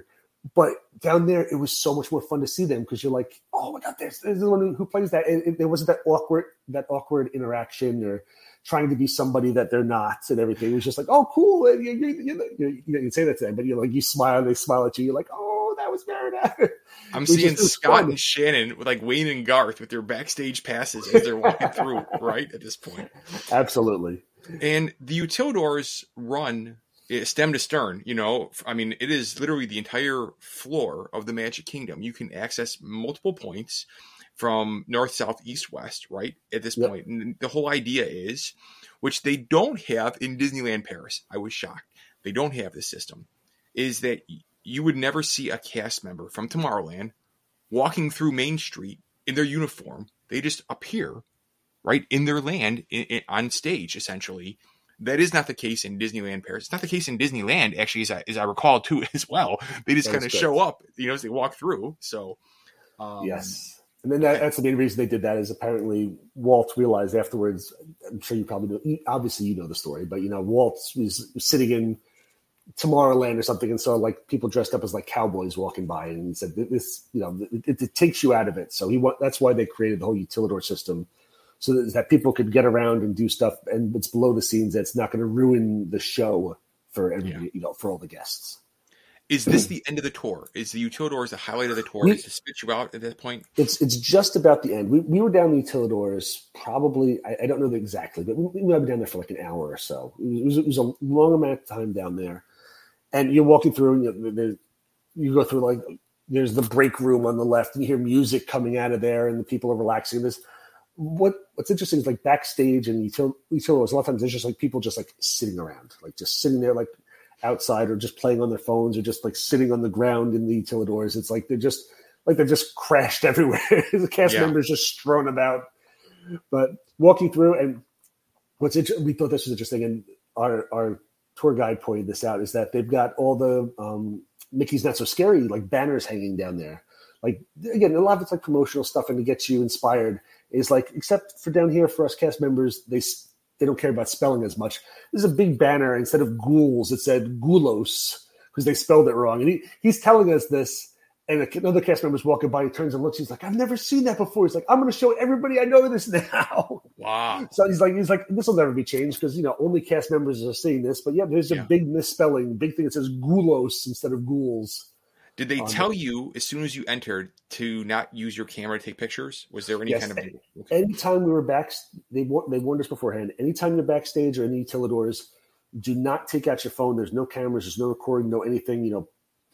But down there, it was so much more fun to see them because you're like, oh my god, there's, there's the one who plays that. And it, there wasn't that awkward that awkward interaction or trying to be somebody that they're not and everything. It was just like, oh, cool. You, you, you, you, you can say that to them, but you're like, you smile, they smile at you. You're like, oh, that was Merida. I'm seeing just, Scott fun. and Shannon with like Wayne and Garth with their backstage passes as they're walking through, right at this point. Absolutely. And the Utilidors run stem to stern, you know, I mean, it is literally the entire floor of the Magic Kingdom. You can access multiple points from north, south, east, west, right? At this yep. point. And the whole idea is, which they don't have in Disneyland Paris. I was shocked. They don't have this system, is that you would never see a cast member from Tomorrowland walking through Main Street in their uniform. They just appear right in their land in, in, on stage, essentially. That is not the case in Disneyland Paris. It's not the case in Disneyland, actually, as I, as I recall, too, as well. They just kind of show up, you know, as they walk through. So, um, yes. And then that, that's the main reason they did that is apparently Walt realized afterwards, I'm sure you probably know, obviously you know the story, but, you know, Walt was sitting in Tomorrowland or something and saw like people dressed up as like cowboys walking by and he said, this, you know, it, it takes you out of it. So he that's why they created the whole Utilidor system. So that, that people could get around and do stuff, and it's below the scenes. That's not going to ruin the show for everybody, yeah. you know, for all the guests. Is this the end of the tour? Is the Utilidors the highlight of the tour? Is to spit you out at that point? It's it's just about the end. We we were down the Utilidors probably. I, I don't know exactly, but we, we might be down there for like an hour or so. It was, it was a long amount of time down there, and you're walking through, and you, you go through like there's the break room on the left, and you hear music coming out of there, and the people are relaxing. There's What what's interesting is like backstage and Utilidors, a lot of times there's just like people just like sitting around, like just sitting there like outside or just playing on their phones or just like sitting on the ground in the Utilidors. It's like they're just like they're just crashed everywhere. The cast yeah. members just strewn about. But walking through, and what's interesting, we thought this was interesting, and our our tour guide pointed this out, is that they've got all the um, Mickey's Not So Scary like banners hanging down there. Like again, a lot of it's like promotional stuff and to get you inspired. Is like, except for down here for us cast members, they they don't care about spelling as much. There's a big banner. Instead of ghouls, it said ghoulos because they spelled it wrong. And he, he's telling us this, and another cast member's walking by. He turns and looks. He's like, I've never seen that before. He's like, I'm going to show everybody I know this now. Wow. So he's like, he's like, this will never be changed because, you know, only cast members are seeing this. But yeah, there's a yeah. big misspelling, big thing that says ghoulos instead of ghouls. Did they tell you as soon as you entered to not use your camera to take pictures? Was there any yes, kind of okay. anytime we were back? They they warned us beforehand. Anytime you're backstage or in the Utilidors, do not take out your phone. There's no cameras. There's no recording. No anything. You know,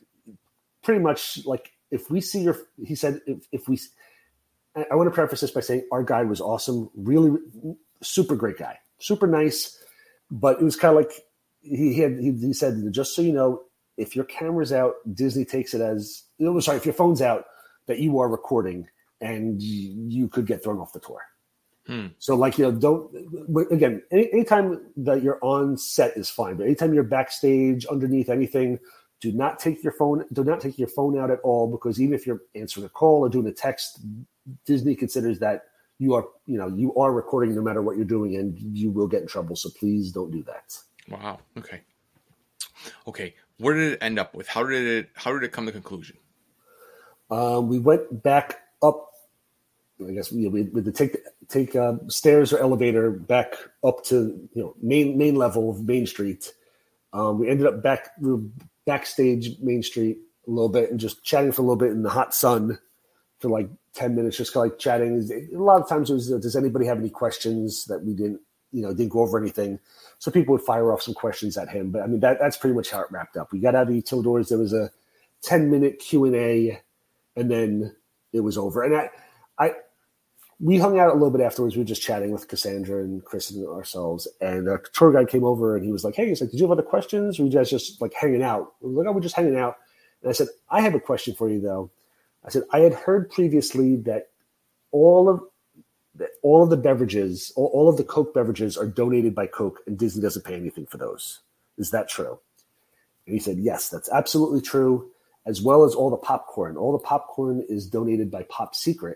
pretty much like if we see your. He said if, if we. I want to preface this by saying our guide was awesome. Really, super great guy. Super nice, but it was kind of like he had. He, he said, just so you know, if your camera's out, Disney takes it as, no, sorry, if your phone's out, that you are recording and you could get thrown off the tour. Hmm. So like, you know, don't, again, any, anytime that you're on set is fine, but anytime you're backstage, underneath anything, do not take your phone, do not take your phone out at all, because even if you're answering a call or doing a text, Disney considers that you are, you know, you are recording no matter what you're doing and you will get in trouble. So please don't do that. Wow. Okay. Okay. Where did it end up with? How did it? How did it come to conclusion? Um, we went back up. I guess we we had to take take uh, stairs or elevator back up to you know main main level of Main Street. Um, we ended up back we were backstage Main Street a little bit and just chatting for a little bit in the hot sun for like ten minutes, just kind of like chatting. A lot of times it was, does anybody have any questions that we didn't you know didn't go over anything? So people would fire off some questions at him. But, I mean, that that's pretty much how it wrapped up. We got out of the Utilidors. There was a ten-minute Q and A, and then it was over. And I, I, we hung out a little bit afterwards. We were just chatting with Cassandra and Chris and ourselves. And our tour guide came over, and he was like, hey, he's like, did you have other questions? Or were you guys just, like, hanging out? We were like, oh, we're just hanging out. And I said, I have a question for you, though. I said, I had heard previously that all of all of the beverages, all, all of the Coke beverages are donated by Coke and Disney doesn't pay anything for those. Is that true? And he said, yes, that's absolutely true, as well as all the popcorn. All the popcorn is donated by Pop Secret,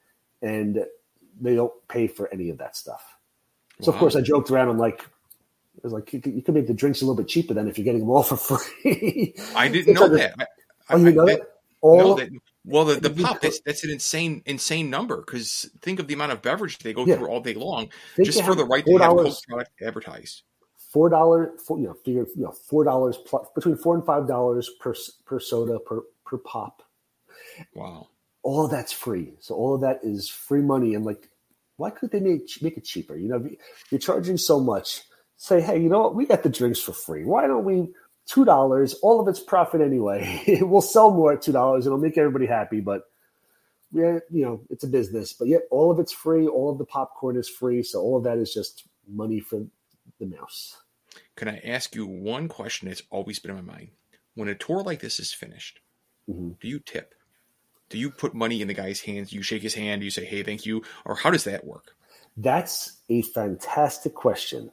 and they don't pay for any of that stuff. So, wow. Of course, I joked around. I'm like, I was like, you could, you could make the drinks a little bit cheaper then if you're getting them all for free. I didn't know that. I, Oh, you know I, that? All, no, that, well, the, the pop, that's, that's an insane, insane number because think of the amount of beverage they go yeah. through all day long Think just for the right to have Coke product advertised. Four dollars, you know, figure, you know, four dollars plus between four and five dollars per per soda per per pop. Wow, all of that's free. So all of that is free money. And like, why couldn't they make make it cheaper? You know, you're charging so much. Say, hey, you know what? We got the drinks for free. Why don't we two dollars? All of it's profit anyway. We'll sell more at two dollars. It'll make everybody happy. But yeah, you know, it's a business. But yet, all of it's free. All of the popcorn is free. So all of that is just money for the mouse. Can I ask you one question that's always been in my mind? When a tour like this is finished, mm-hmm. do you tip? Do you put money in the guy's hands? Do you shake his hand? Do you say, hey, thank you? Or how does that work? That's a fantastic question.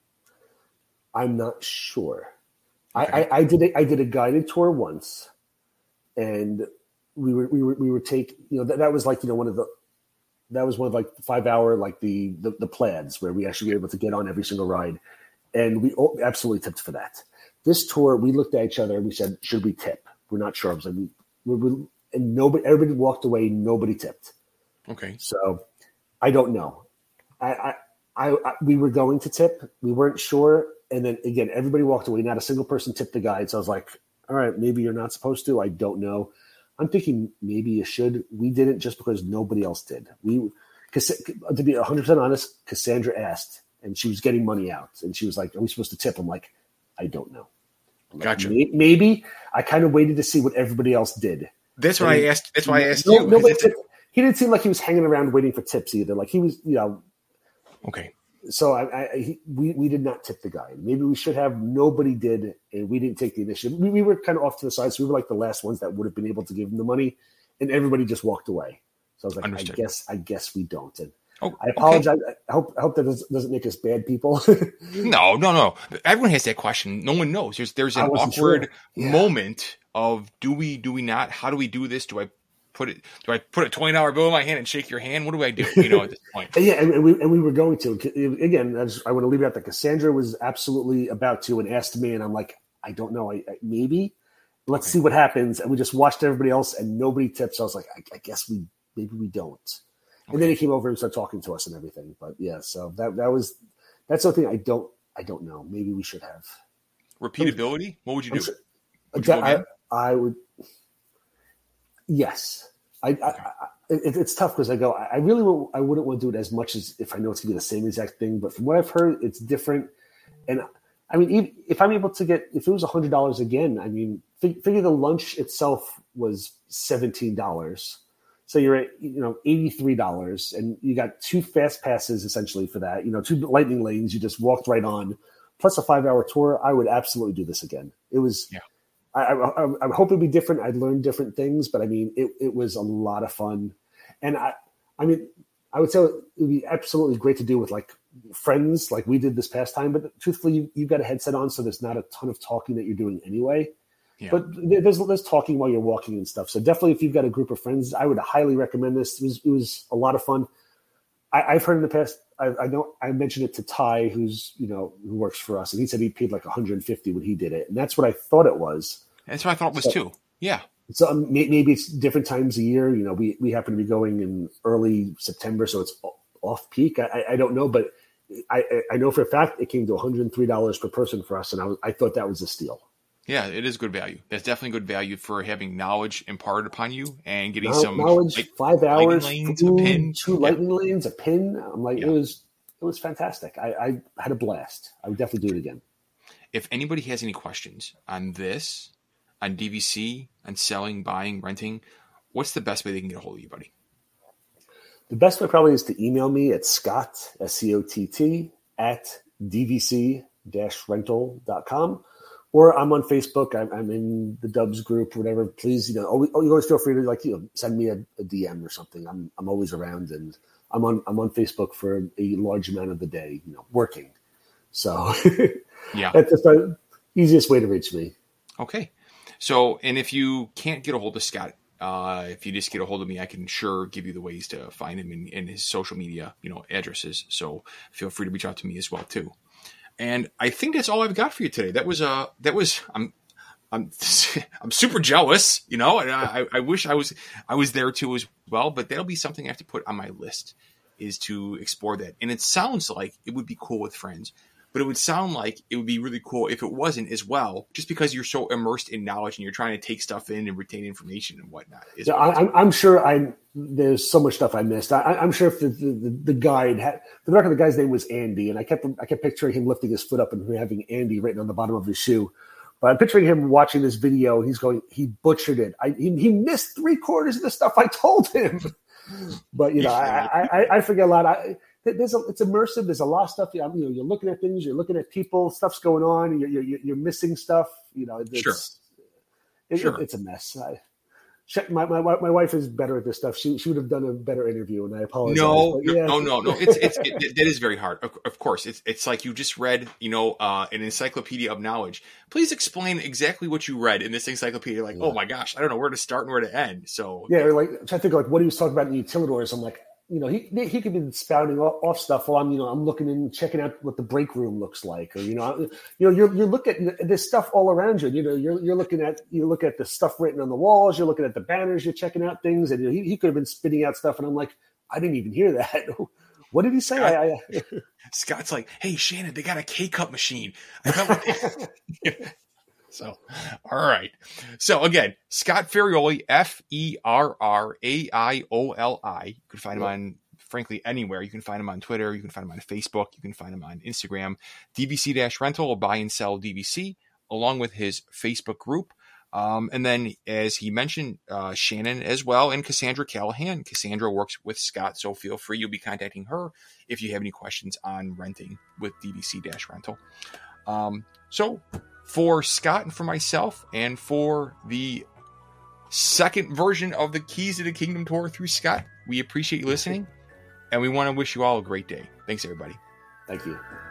I'm not sure. Okay. I, I, I did a, I did a guided tour once, and we were we were we were take you know that, that was like you know one of the that was one of like the five hour like the, the the plaids where we actually were able to get on every single ride, and we absolutely tipped for that. This tour, we looked at each other and we said, should we tip? We're not sure. I was like, we, we, we, and nobody, everybody walked away. Nobody tipped. Okay. So I don't know. I, I, I, I we were going to tip. We weren't sure. And then again, everybody walked away. Not a single person tipped the guide. So I was like, all right, maybe you're not supposed to. I don't know. I'm thinking maybe you should. We didn't just because nobody else did. We, to be one hundred percent honest, Cassandra asked, and she was getting money out. And she was like, are we supposed to tip? I'm like, I don't know. Like, gotcha. Maybe. I kind of waited to see what everybody else did. That's why I asked. That's why I asked no, you. Nobody tipped. He didn't seem like he was hanging around waiting for tips either. Like he was, you know. Okay. So I, I he, we we did not tip the guy. Maybe we should have. Nobody did, and we didn't take the initiative. We, we were kind of off to the side, so we were like the last ones that would have been able to give him the money, and everybody just walked away. So I was like, Understood. I guess, I guess we don't. And oh, I apologize. Okay. I hope I hope that doesn't make us bad people. no, no, no. Everyone has that question. No one knows. There's there's an awkward sure. yeah. moment of do we do we not? How do we do this? Do I put it? Do I put a twenty dollar bill in my hand and shake your hand? What do I do? You know, at this point. yeah, and we and we were going to again. I, just, I want to leave it out that Cassandra was absolutely about to and asked me, and I'm like, I don't know. I, I maybe let's okay. see what happens. And we just watched everybody else, and nobody tipped. So I was like, I, I guess we maybe we don't. Okay. And then he came over and started talking to us and everything. But yeah, so that that was that's something I don't I don't know. Maybe we should have repeatability. What would you do? Sure, would you I, I would. Yes, I. Okay. I, I it, it's tough because I go. I really won't, I wouldn't want to do it as much as if I know it's gonna be the same exact thing. But from what I've heard, it's different. And I mean, if I'm able to get, if it was a hundred dollars again, I mean, figure the lunch itself was seventeen dollars. So you're at, you know, eighty-three dollars, and you got two fast passes essentially for that. You know, two lightning lanes. You just walked right on, plus a five-hour tour. I would absolutely do this again. It was. Yeah. I, I, I hope it'd be different. I'd learn different things, but I mean, it, it was a lot of fun. And I, I mean, I would say it would be absolutely great to do with like friends, like we did this past time. But truthfully, you, you've got a headset on, so there's not a ton of talking that you're doing anyway. Yeah. But there's there's talking while you're walking and stuff. So definitely, if you've got a group of friends, I would highly recommend this. It was it was a lot of fun. I, I've heard in the past. I, I know I mentioned it to Ty, who's you know who works for us, and he said he paid like one hundred fifty when he did it, and that's what I thought it was. That's what I thought it was so, too. Yeah. So um, maybe it's different times a year. You know, we we happen to be going in early September, so it's off peak. I, I don't know, but I I know for a fact it came to one hundred three dollars per person for us, and I was I thought that was a steal. Yeah, it is good value. That's definitely good value for having knowledge imparted upon you and getting no, some knowledge. Like, five hours, lanes, food, a pin, two yeah. lightning lanes, a pin. I'm like, yeah. it was it was fantastic. I, I had a blast. I would definitely do it again. If anybody has any questions on this, on D V C, on selling, buying, renting, what's the best way they can get a hold of you, buddy? The best way probably is to email me at Scott, S C O T T, at D V C rental dot com. Or I'm on Facebook. I'm, I'm in the Dubs group, whatever. Please, you know, always, you always feel free to like, you know, send me a, a D M or something. I'm I'm always around, and I'm on I'm on Facebook for a large amount of the day, you know, working. So yeah, that's just the easiest way to reach me. Okay. So, and if you can't get a hold of Scott, uh, if you just get a hold of me, I can sure give you the ways to find him in, in his social media, you know, addresses. So feel free to reach out to me as well too. And I think that's all I've got for you today. That was uh that was um I'm I'm super jealous, you know, and I, I wish I was I was there too as well. But that'll be something I have to put on my list, is to explore that. And it sounds like it would be cool with friends, but it would sound like it would be really cool if it wasn't as well, just because you're so immersed in knowledge and you're trying to take stuff in and retain information and whatnot. Yeah, I, I'm, I'm sure I there's so much stuff I missed. I, I'm sure if the, the, the guide had, for the record, the guy's name was Andy, and I kept I kept picturing him lifting his foot up and having Andy written on the bottom of his shoe. But I'm picturing him watching this video, and he's going, he butchered it. I, he, he missed three quarters of the stuff I told him. But, you know, I, I, I forget a lot. I, there's a, it's immersive. There's a lot of stuff. You know, you're looking at things. You're looking at people. Stuff's going on. You're, you're, you're missing stuff. You know, it's, sure. It, sure. It, it's a mess. I, My, my my wife is better at this stuff. She she would have done a better interview, and I apologize. No, yeah. no, no, no. It's it's it, that is very hard. Of, of course, it's it's like you just read, you know, uh, an encyclopedia of knowledge. Please explain exactly what you read in this encyclopedia. Like, yeah. Oh my gosh, I don't know where to start and where to end. So yeah, like I'm trying to think like what he was talking about in Utilidors. I'm like, you know, he he could be spouting off, off stuff while I'm, you know, I'm looking and checking out what the break room looks like, or you know, you know, you're you're looking at this stuff all around you. You know, you're you're looking at you look at the stuff written on the walls. You're looking at the banners. You're checking out things, and you know, he he could have been spitting out stuff, and I'm like, I didn't even hear that. What did he say? Scott, I, I, Scott's like, hey Shannon, they got a K cup machine. I got what they- So, all right. So again, Scott Ferrioli, F E R R A I O L I. You can find him on, frankly, anywhere. You can find him on Twitter. You can find him on Facebook. You can find him on Instagram. D V C-Rental, buy and sell D V C, along with his Facebook group. Um, and then, as he mentioned, uh, Shannon as well, and Cassandra Callahan. Cassandra works with Scott, so feel free. You'll be contacting her if you have any questions on renting with D V C-Rental. Um, so... For Scott and for myself, and for the second version of the Keys to the Kingdom tour through Scott, we appreciate you listening, and we want to wish you all a great day. Thanks, everybody. Thank you.